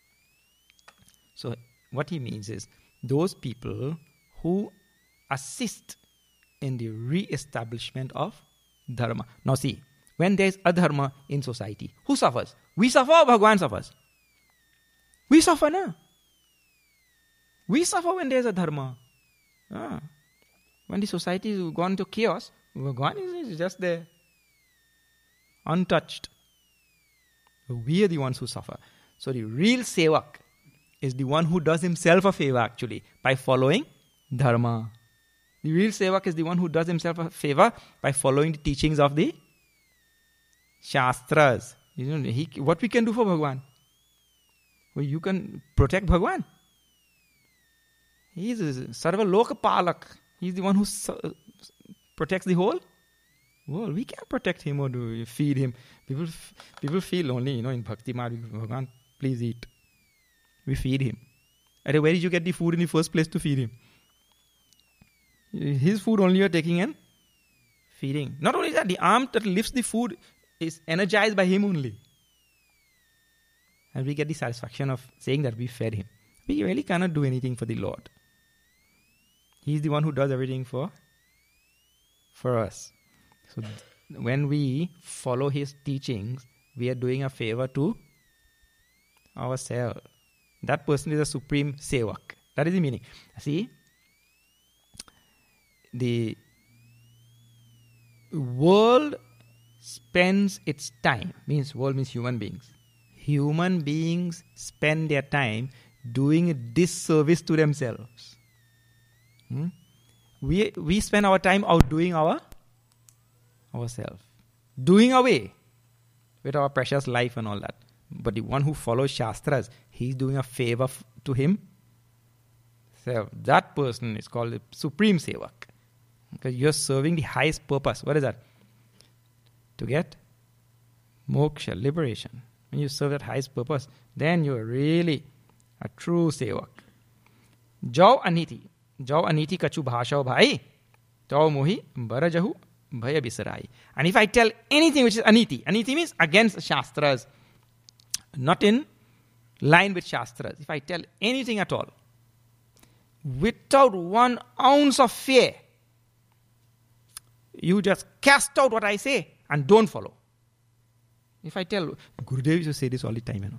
So what he means is those people who assist in the re-establishment of dharma. Now see, when there is adharma in society, who suffers? We suffer or Bhagwan suffers? We suffer, na? We suffer when there is a dharma. Ah. When the society is gone to chaos, Bhagwan is just there, untouched. We are the ones who suffer. So the real sevak is the one who does himself a favor actually by following dharma. The real sevak is the one who does himself a favor by following the teachings of the Shastras. You know, he, what we can do for Bhagwan? Well, you can protect Bhagwan. He is Sarva Loka Palak. He is the one who su- protects the whole world. We can't protect him or do feed him. People people feel lonely, you know, in Bhakti Marg. Bhagwan, please eat. We feed him. And where did you get the food in the first place to feed him? His food only you are taking and feeding. Not only that, the arm that lifts the food is energized by him only. And we get the satisfaction of saying that we fed him. We really cannot do anything for the Lord. He is the one who does everything for, for us. So th- when we follow his teachings, we are doing a favor to ourselves. That person is a supreme sevak. That is the meaning. See, the world spends its time, means world means human beings. Human beings spend their time doing a disservice to themselves. Hmm? We we spend our time outdoing our ourselves, doing away with our precious life and all that. But the one who follows Shastras, he's doing a favor f- to him. So that person is called the Supreme Sevak. Because you're serving the highest purpose. What is that? To get moksha, liberation. When you serve that highest purpose, then you're really a true Sevak. Jau aniti. Jau aniti kachu bhashao bhai. Tau mohi barajahu bhaya bisarai. And if I tell anything which is aniti, aniti means against Shastras, not in line with Shastras. If I tell anything at all, without one ounce of fear, you just cast out what I say and don't follow. If I tell, Gurudev used to say this all the time, you know.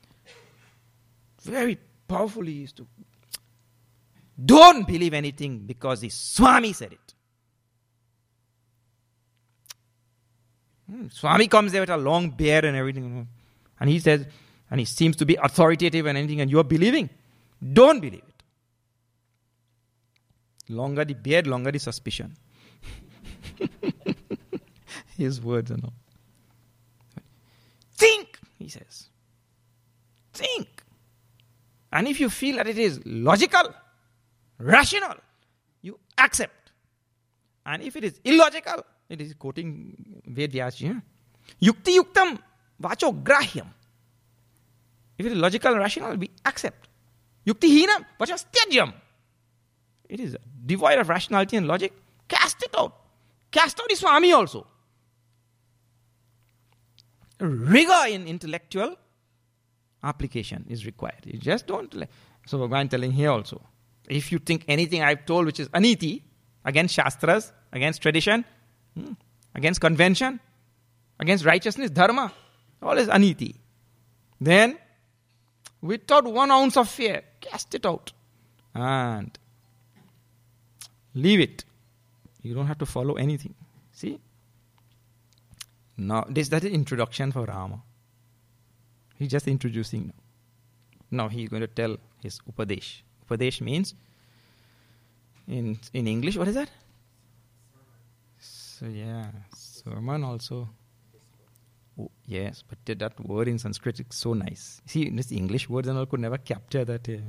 Very powerfully he used to, don't believe anything because the Swami said it. Hmm. Swami comes there with a long beard and everything, you know, and he says, and he seems to be authoritative and anything, and you are believing. Don't believe it. Longer the beard, longer the suspicion. His words and all. Think, he says. Think. And if you feel that it is logical, rational, you accept. And if it is illogical, it is quoting Vedyaji. Yukti yuktam vacho grahyam. If it is logical and rational, we accept. Yukti hinam vacho styajyam. It is devoid of rationality and logic. Cast it out. Cast out the Swami also. Rigor in intellectual application is required. You just don't... Like, so Bhagavan telling here also. If you think anything I've told which is aniti, against Shastras, against tradition, hmm, against convention, against righteousness, dharma, all is aniti. Then, without one ounce of fear, cast it out. And leave it. You don't have to follow anything. See? Now, this that is introduction for Rama. He's just introducing now. Now he's going to tell his Upadesh. Upadesh means, in in English, what is that? So yeah, sermon also. Oh, yes, but that word in Sanskrit is so nice. See, this English words and all could never capture that. Uh,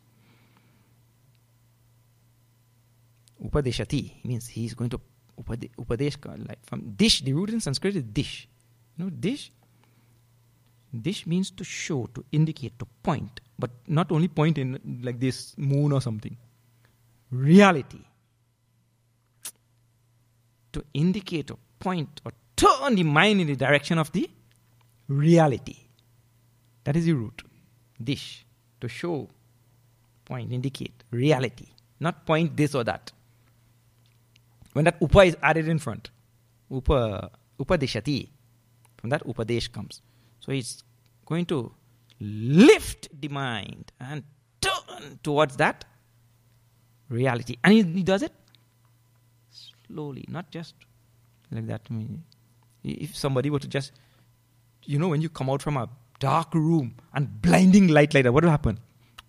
Upadeshati means he is going to upade, Upadesh, like from dish. The root in Sanskrit is dish. You know, dish. Dish means to show, to indicate, to point, but not only point in like this moon or something. Reality. To indicate or point or turn the mind in the direction of the reality. That is the root. Dish. To show, point, indicate, reality. Not point this or that. When that upa is added in front, upa, upadeshati, from that upadesh comes. So it's going to lift the mind and turn towards that reality. And he, he does it slowly, not just like that. I mean, if somebody were to just, you know, when you come out from a dark room and blinding light like that, what will happen?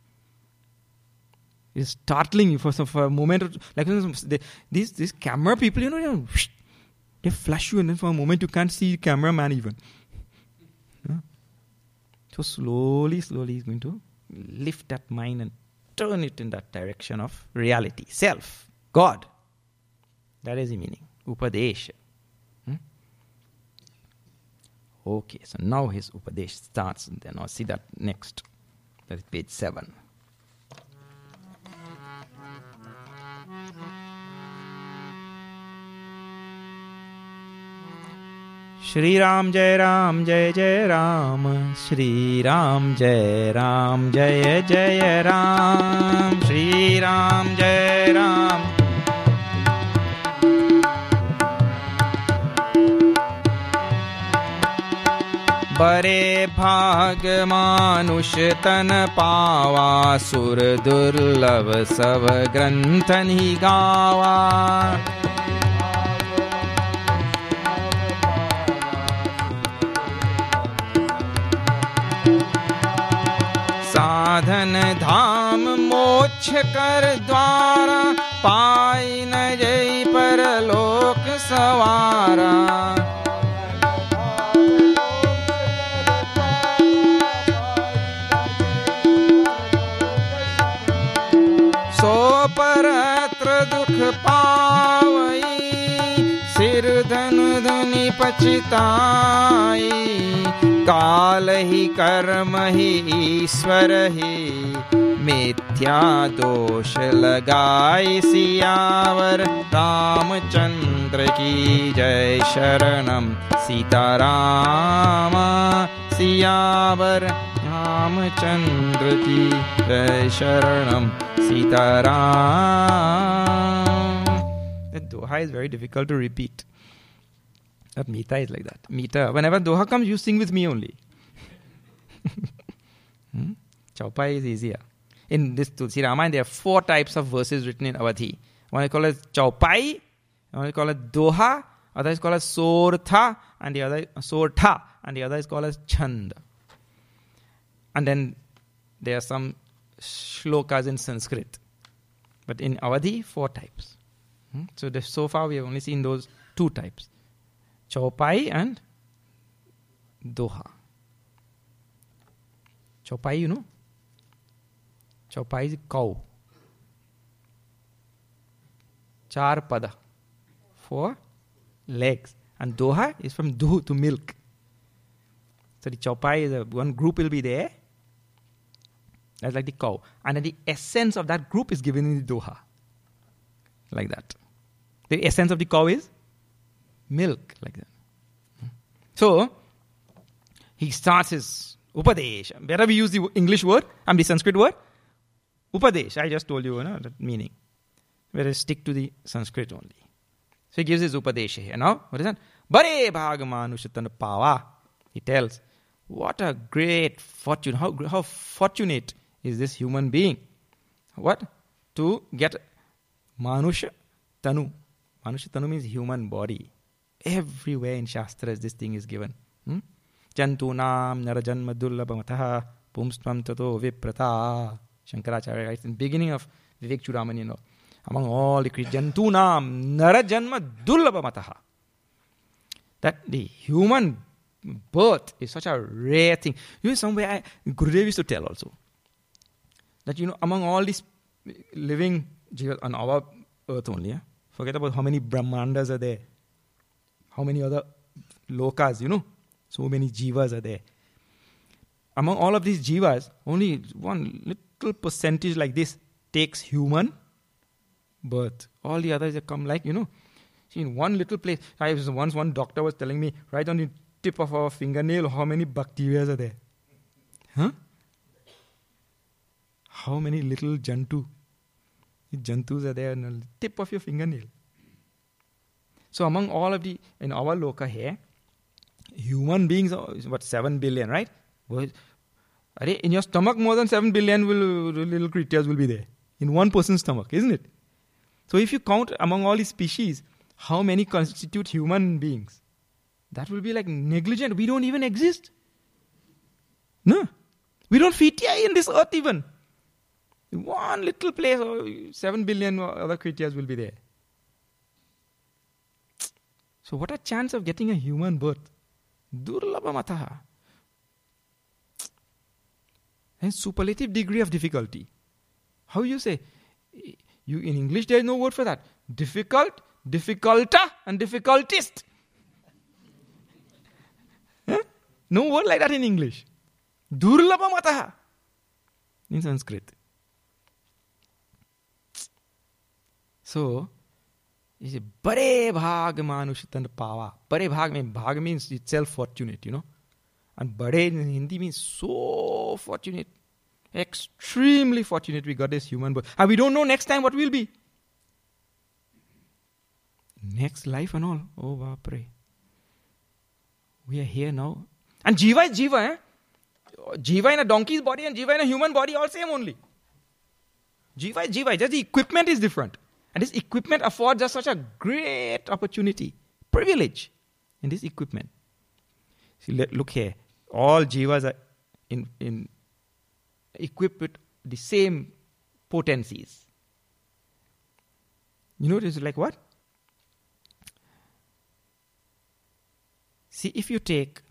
It's startling you for, some, for a moment. Or, like they, these these camera people, you know, you know, they flash you, and then for a moment you can't see the cameraman even. Yeah? So slowly, slowly he's going to lift that mind and turn it in that direction of reality, self, God. That is the meaning. Upadesha. Hmm? Okay, so now his Upadesh starts, and then I'll see that next. That is page seven. Shri Ram Jai Ram Jai Jai Ram, Shri Ram Jai Ram Jai Jai Ram, Shri Ram Jai Ram. बरे भाग मानुष तन पावा, सुर दुर्लभ सब ग्रंथ नि गावा। साधन धाम मोक्ष कर द्वारा, पाई न जई परलोक सवारा। सो परत्र दुख पावई, सिर धन धनि पछताई। काल ही कर्म ही ईश्वर ही, मिथ्या दोष लगाई। सियावर रामचंद्र की जय, शरणम सीताराम। सियावर रामचंद्र की जय, शरणम Sitaram. That doha is very difficult to repeat. That Mita is like that. Mita, whenever doha comes, you sing with me only. hmm? Chaupai is easier. In this Tulsi Ramayana, there are four types of verses written in Awadhi. One is called as Chaupai, one is called as Doha, other is called as Sortha, and the other is Sortha, and the other is called as Chand. And then there are some shlokas in Sanskrit. But in Awadhi, four types. Hmm? So the, so far we have only seen those two types. Chaupai and Doha. Chaupai, you know? Chaupai is cow. Char pada. Four legs. And Doha is from Duh, to milk. So the Chaupai is a, one group will be there. That's like the cow. And then the essence of that group is given in the Doha. Like that. The essence of the cow is milk. Like that. So, he starts his Upadesh. Whether we use the English word and the Sanskrit word, Upadesh. I just told you, you know, the meaning. Whereas stick to the Sanskrit only. So he gives his Upadesh here. Now, what is that? Bare bhagamanushatan pava. He tells, what a great fortune. How, how fortunate is this human being? What? To get Manusha Tanu. Manusha Tanu means human body. Everywhere in Shastras this thing is given. Jantunam narajanma dullabhamataha pumstvam tato viprata. Shankaracharya writes in the beginning of Vivek Chudamani, you know, among all the creatures, Jantunam narajanma dullabhamataha. That the human birth is such a rare thing. You know, somewhere I, Gurudev used to tell also that, you know, among all these living jivas on our earth only, yeah? Forget about how many Brahmandas are there, how many other lokas, you know, so many jivas are there. Among all of these jivas, only one little percentage like this takes human birth. All the others have come like, you know, see, in one little place. I was once one doctor was telling me, right on the tip of our fingernail, how many bacteria are there? Huh? how many little jantu, jantus are there on the tip of your fingernail. So among all of the, in our loka here, human beings are, what, seven billion, right? In your stomach, more than seven billion will, little creatures will be there. In one person's stomach, isn't it? So if you count among all these species, how many constitute human beings? That will be like negligent. We don't even exist. No. We don't fit here in this earth even. One little place, seven billion other creatures will be there. So what a chance of getting a human birth? Durlabha mataha. And superlative degree of difficulty. How you say? You, in English there is no word for that. Difficult, difficulta and difficultist. Huh? No word like that in English. Durlabha mataha. In Sanskrit. So, is a bare bhag manushitan pava. Bare bhag means, bhag means itself fortunate, you know. And bare in Hindi means so fortunate. Extremely fortunate we got this human birth. And we don't know next time what we'll be. Next life and all. Oh, Bapre. We are here now. And Jiva is Jiva, eh? Jiva in a donkey's body and Jiva in a human body, all same only. Jiva is Jiva. Just the equipment is different. And this equipment affords us such a great opportunity, privilege in this equipment. See, let, look here. All Jivas are in, in equipped with the same potencies. You know, it's like what? See, if you take...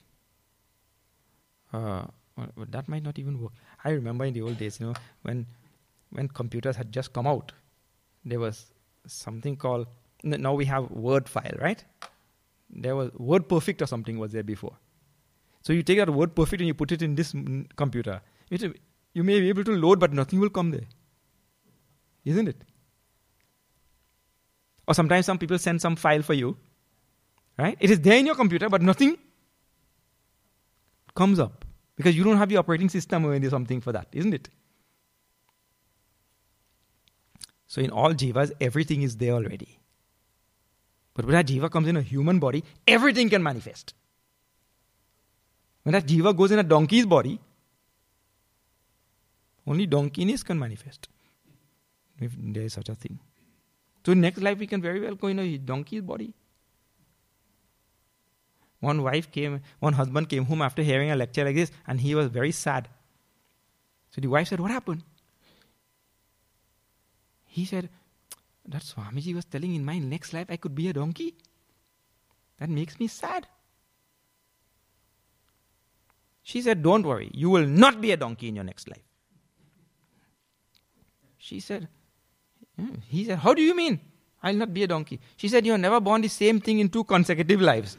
Uh, well, that might not even work. I remember in the old days, you know, when when computers had just come out, there was something called, now we have Word file, right? There was WordPerfect or something was there before. So you take that WordPerfect and you put it in this computer. It, you may be able to load, but nothing will come there. Isn't it? Or sometimes some people send some file for you, right? It is there in your computer, but nothing comes up. Because you don't have the operating system or something for that, isn't it? So in all jivas, everything is there already. But when that jiva comes in a human body, everything can manifest. When that jiva goes in a donkey's body, only donkeyness can manifest. If there is such a thing. So in next life we can very well go in a donkey's body. One wife came, one husband came home after hearing a lecture like this and he was very sad. So the wife said, what happened? He said, that Swamiji was telling in my next life I could be a donkey. That makes me sad. She said, don't worry, you will not be a donkey in your next life. She said, he said, how do you mean? I'll not be a donkey. She said, you have never born the same thing in two consecutive lives.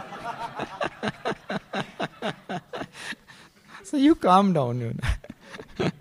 So you calm down. You know.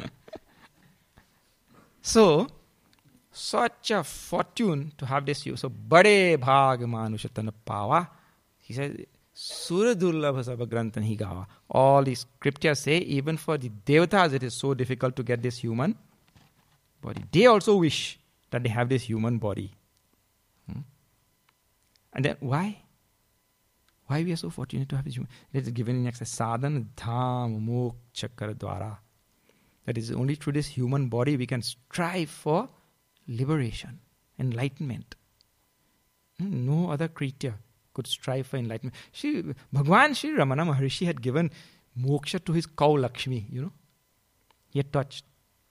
So, such a fortune to have this. So, bade bhag manushatana pava. He says, Sura durlabha sabha granthan hi gava. All the scriptures say, even for the devatas, it is so difficult to get this human body. They also wish that they have this human body. Hmm? And then, why? Why we are so fortunate to have this human? That is given in next sadhana dham moksha kar dwara. That is only through this human body we can strive for liberation, enlightenment. No other creature could strive for enlightenment. She, Bhagwan Sri Ramana Maharishi had given moksha to his cow Lakshmi, you know. He had touched.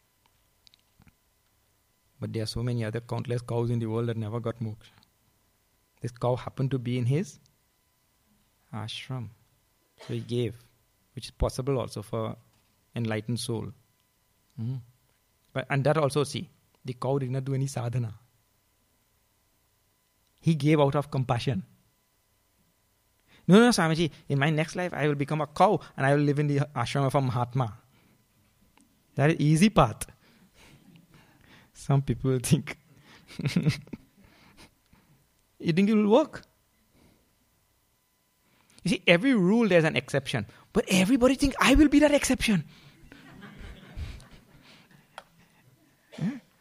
But there are so many other countless cows in the world that never got moksha. This cow happened to be in his ashram. So he gave, which is possible also for enlightened soul. Mm. But and that also, see, the cow did not do any sadhana. He gave out of compassion. No, no, Swamiji, in my next life I will become a cow and I will live in the ashram of a Mahatma. That is easy path. Some people think, you think it will work? You see, every rule there's an exception. But everybody thinks, I will be that exception.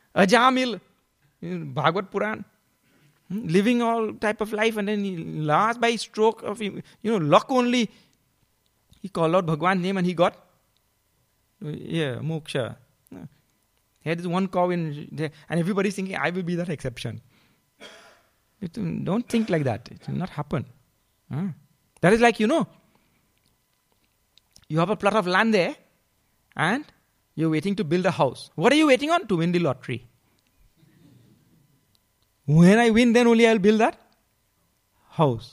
Ajamil, Bhagavad Puran, living all type of life, and then he, last by stroke of, you know, luck only, he called out Bhagwan's name and he got, yeah, moksha. Here is one cow in there, and everybody's thinking, I will be that exception. Don't think like that. It will not happen. Huh? That is like, you know, you have a plot of land there, and you're waiting to build a house. What are you waiting on? To win the lottery. When I win, then only I'll build that house.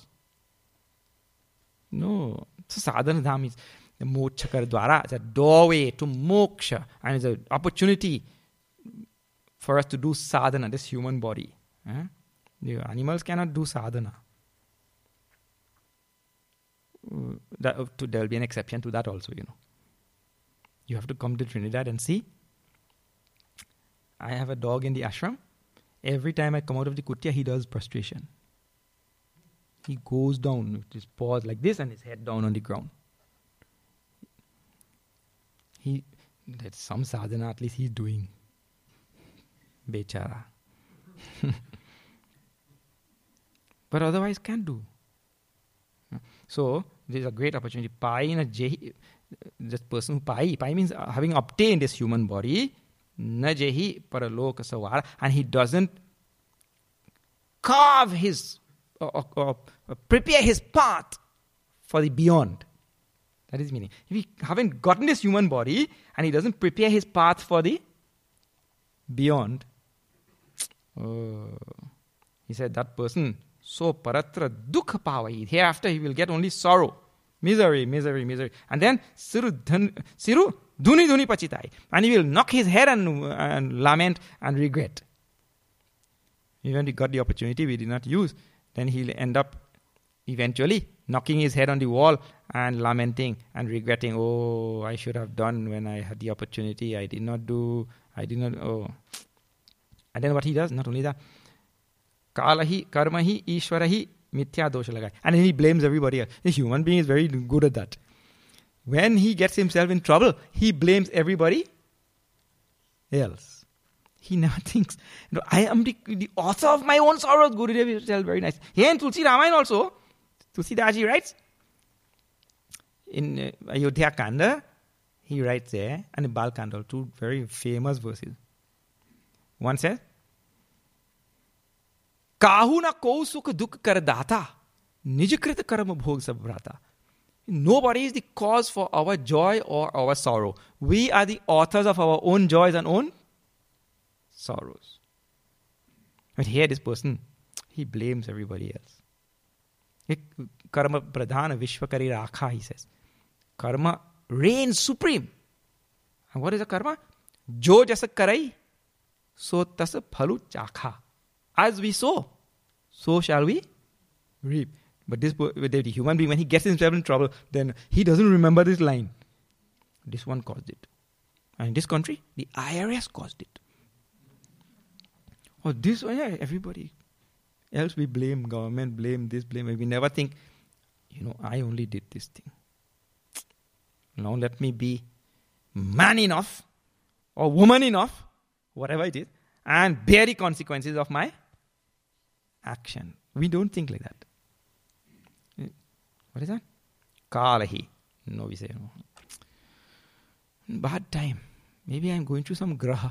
No. So sadhana dham is the moksha dwara. It's a doorway to moksha, and it's an opportunity for us to do sadhana, this human body. Huh? The animals cannot do sadhana. That, there will be an exception to that also, you know. You have to come to Trinidad and see. I have a dog in the ashram. Every time I come out of the kutia, he does prostration. He goes down with his paws like this and his head down on the ground. He, that's some sadhana at least he's doing. Bechara. But otherwise can't do. So, this is a great opportunity. Pai in a jehi, this person who pai, pai means having obtained this human body, na jehi paraloka savara, and he doesn't carve his, or, or, or prepare his path for the beyond. That is meaning. If he haven't gotten this human body, and he doesn't prepare his path for the beyond, oh, he said that person, so paratra dukha pavai. Hereafter he will get only sorrow, misery, misery, misery. And then siru dhun, siru dhuni dhuni pachitai. And he will knock his head and, and lament and regret. Even he got the opportunity we did not use, then he'll end up eventually knocking his head on the wall and lamenting and regretting. Oh, I should have done when I had the opportunity. I did not do. I did not. Oh. And then what he does, not only that, Kalahi, karmahi, ishwarahi, mithya dosha lagai. And then he blames everybody else. The human being is very good at that. When he gets himself in trouble, he blames everybody else. He never thinks, you know, I am the, the author of my own sorrows. Gurudev used to tell very nice. Here in Tulsi Ramayana also, Tulsidaji writes, in uh, Ayodhya Kanda, he writes there, and in Bal Kanda, two very famous verses. One says, Kahu na ko sukh dukh kar data, nijkrit karma bhog sab vrata. Nobody is the cause for our joy or our sorrow. We are the authors of our own joys and own sorrows. But here this person, he blames everybody else. Karma pradhana vishwakari rakha, he says. Karma reigns supreme. And what is a karma? Jo jasa karai, so tasa phalu chakha. As we sow, so shall we reap. But this the human being, when he gets himself in trouble, then he doesn't remember this line. This one caused it. And in this country, the I R S caused it. Or this one, yeah, everybody else we blame, government blame this, blame. We never think, you know, I only did this thing. Now let me be man enough or woman enough, whatever it is, and bear the consequences of my action. We don't think like that. What is that? Kalahi. No, we say no. Bad time. Maybe I'm going through some graha.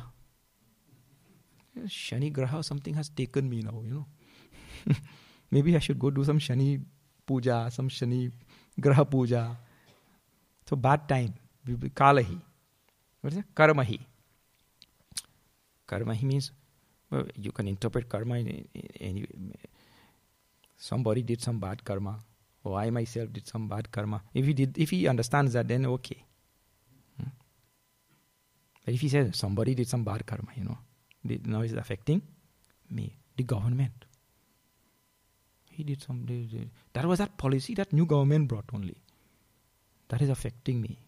Shani graha, something has taken me now, you know. Maybe I should go do some Shani puja, some Shani graha puja. So bad time. Kalahi. What is it? Karmahi. Karma, he means, well, you can interpret karma in, in, in, in somebody did some bad karma, or I myself did some bad karma. If he did, if he understands that, then okay. Hmm? But if he says somebody did some bad karma, you know, now it's affecting me, the government. He did some. They, they, that was that policy that new government brought only. That is affecting me.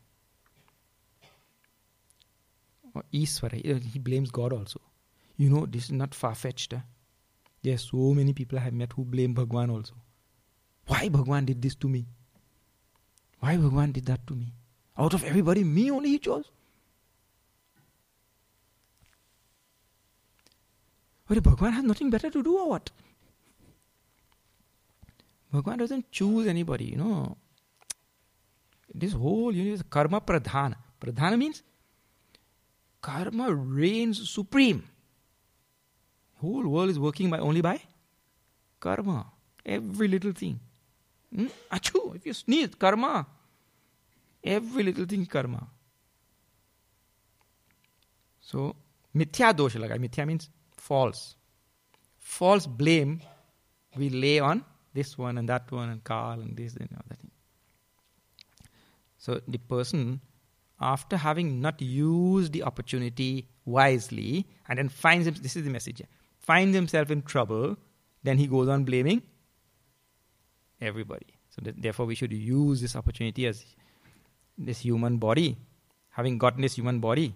Or Iswara, he blames God also. You know, this is not far-fetched. Eh? There are so many people I have met who blame Bhagwan also. Why Bhagwan did this to me? Why Bhagwan did that to me? Out of everybody, me only he chose. But Bhagwan has nothing better to do or what? Bhagwan doesn't choose anybody, you know. This whole universe, karma pradhana. Pradhana means karma reigns supreme. Whole world is working by only by karma. Every little thing. Hmm? Achoo, if you sneeze, karma. Every little thing, karma. So, mithya dosha laga. Mithya means false. False blame we lay on this one and that one and Kal and this and other thing. So, the person, after having not used the opportunity wisely, and then finds him, this is the message, finds himself in trouble, then he goes on blaming everybody. So, that, therefore, we should use this opportunity as this human body, having gotten this human body.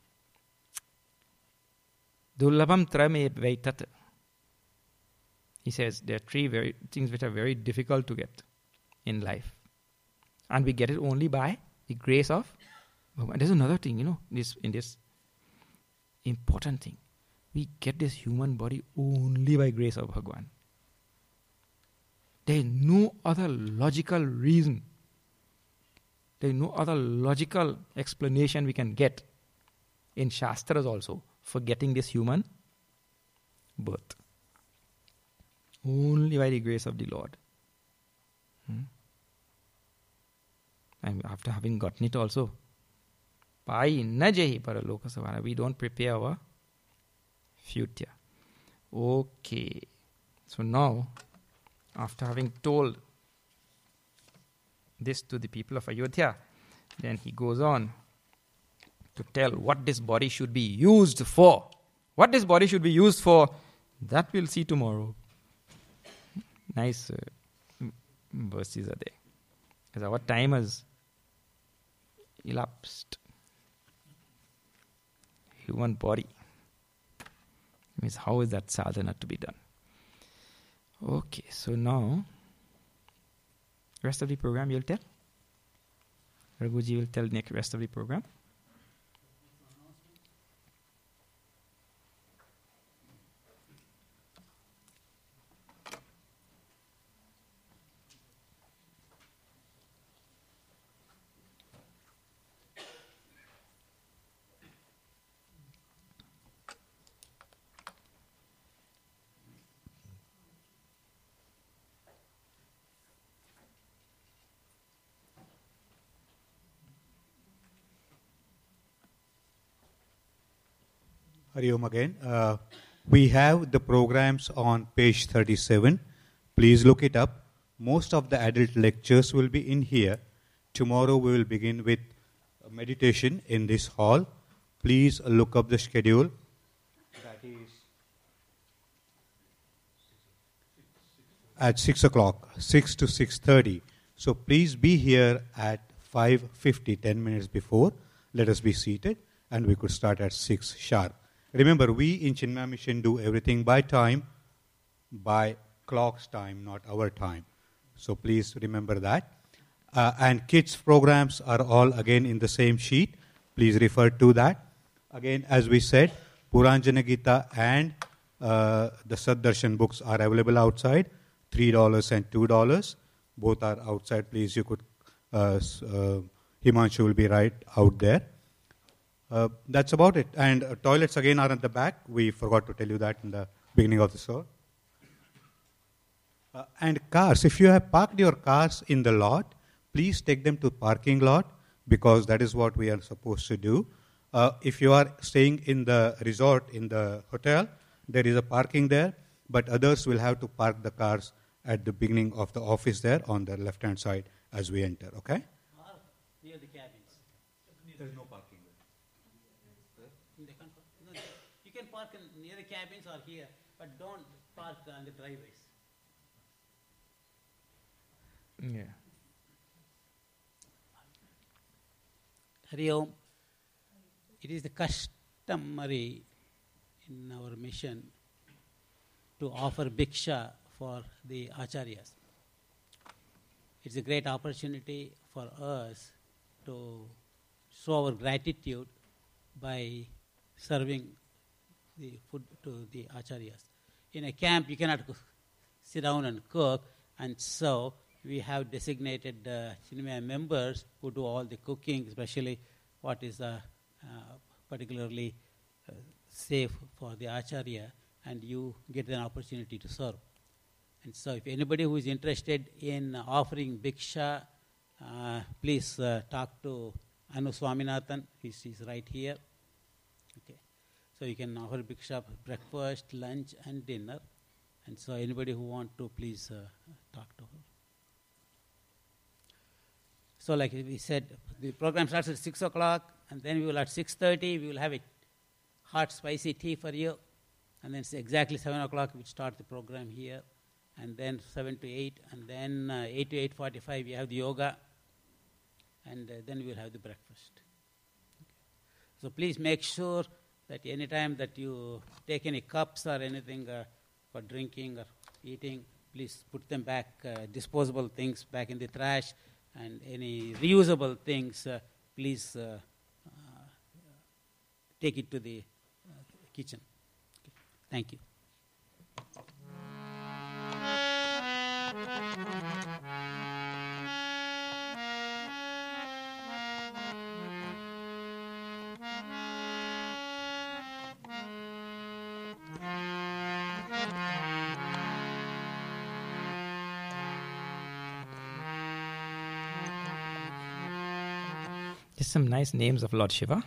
Dullabham trame vaitat. He says there are three very things which are very difficult to get in life. And we get it only by the grace of Bhagavan. There's another thing, you know, this in this important thing. We get this human body only by grace of Bhagavan. There is no other logical reason. There is no other logical explanation we can get in Shastras also for getting this human birth. Only by the grace of the Lord. Hmm? And after having gotten it also, Pai na jahi paraloka savana. We don't prepare our future. Okay. So now, after having told this to the people of Ayodhya, then he goes on to tell what this body should be used for. What this body should be used for, that we'll see tomorrow. Nice uh, verses are there. As our time has elapsed. Human body. Means how is that sadhana to be done? Okay, so now, rest of the program you'll tell? Raghuji will tell next rest of the program. Hari Om again. Uh, we have the programs on page thirty-seven. Please look it up. Most of the adult lectures will be in here. Tomorrow we will begin with a meditation in this hall. Please look up the schedule. That is at six o'clock, six to six thirty. So please be here at five fifty, ten minutes before. Let us be seated and we could start at six sharp. Remember, we in Chinmaya Mission do everything by time, by clock's time, not our time. So please remember that. Uh, and kids' programs are all again in the same sheet. Please refer to that. Again, as we said, Puranjana Gita and uh, the Saddarshan books are available outside, three dollars and two dollars. Both are outside. Please, you could, uh, uh, Himanshu will be right out there. Uh, that's about it. And uh, toilets again are at the back. We forgot to tell you that in the beginning of the show. Uh, and cars, if you have parked your cars in the lot, please take them to parking lot because that is what we are supposed to do. Uh, if you are staying in the resort, in the hotel, there is a parking there, but others will have to park the cars at the beginning of the office there on the left-hand side as we enter, okay? Or near the cabins. There is no parking. You can park in, near the cabins or here, but don't park on the driveways. Yeah. Hari Om. It is the customary in our mission to offer bhiksha for the acharyas. It's a great opportunity for us to show our gratitude by serving the food to the acharyas. In a camp, you cannot sit down and cook, and so we have designated uh, Chinmaya members who do all the cooking, especially what is uh, uh, particularly uh, safe for the acharya, and you get an opportunity to serve. And so if anybody who is interested in offering Bhiksha, uh, please uh, talk to Anu Swaminathan. He's, he's right here. Okay. So you can offer Bhiksha breakfast, lunch, and dinner. And so anybody who want to, please uh, talk to her. So like we said, the program starts at six o'clock, and then we will at six thirty, we will have a hot, spicy tea for you. And then it's exactly seven o'clock, we start the program here. And then seven to eight, and then uh, eight to eight forty-five, we have the yoga. And uh, then we will have the breakfast. Okay. So please make sure that any time that you take any cups or anything uh, for drinking or eating, please put them back, uh, disposable things back in the trash, and any reusable things, uh, please uh, uh, take it to the uh, kitchen. Okay. Thank you. Just some nice names of Lord Shiva.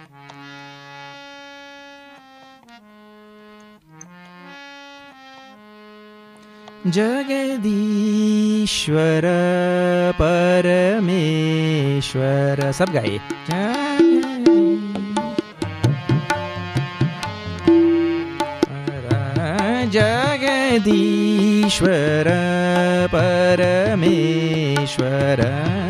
Jagadishwara Parameshwara. Sab gaye. Jagadishwara Parameshwara.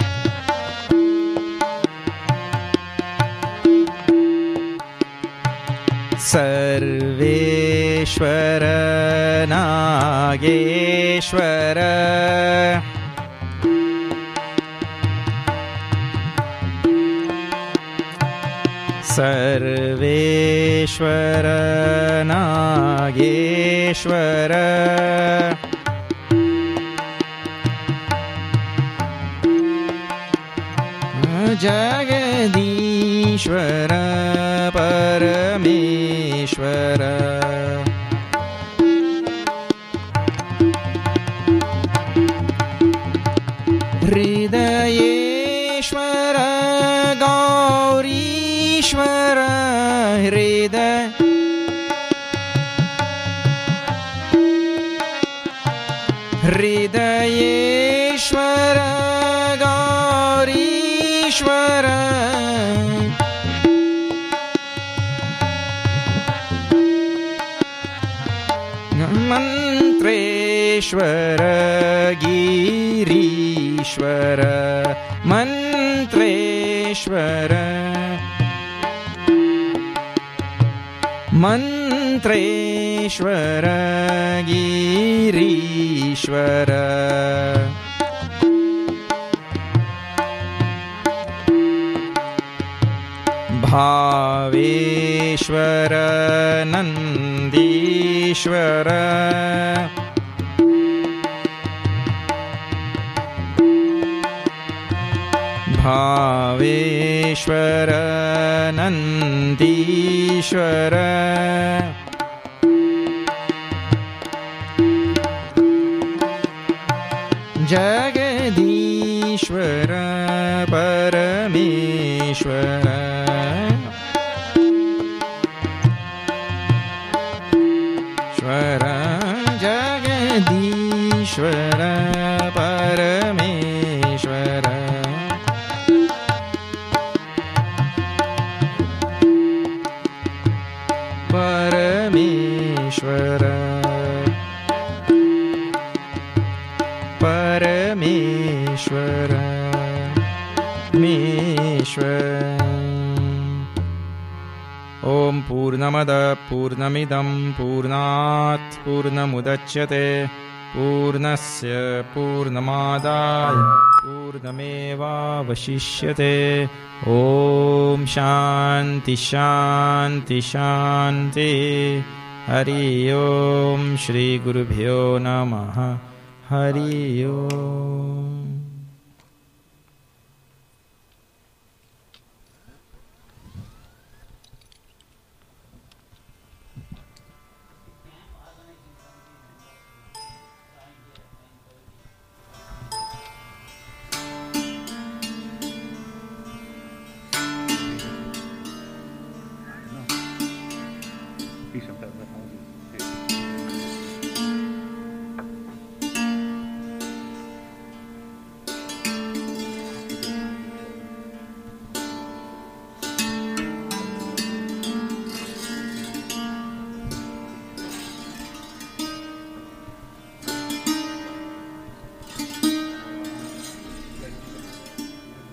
Sarveshwara Nageshwara. Sarveshwara Nageshwara. Jagadishwara Parameshwara. Hridayeshwara Gaurishwara. Hriday Hridayeshwara Gaurishwara. Mantreshwara Girishwara. Mantreshwara Mantreshwara Girishwara. Bhaveshwara Nandishwara. Bhaveshwara Nandishwara. Jagadishwara Parameshwara. Shwara Jagadishwara Parameshwara. Parameshwara Parameshwara Meshwara. Om Purnamada Purnamidam Purnat Purnamudachyate पूर्णस्य पूर्णमादाय पूर्णमेवावशिष्यते। ॐ शान्ति शान्ति शान्ति। हरि ओम। श्री गुरुभ्यो नमः। हरि ओम।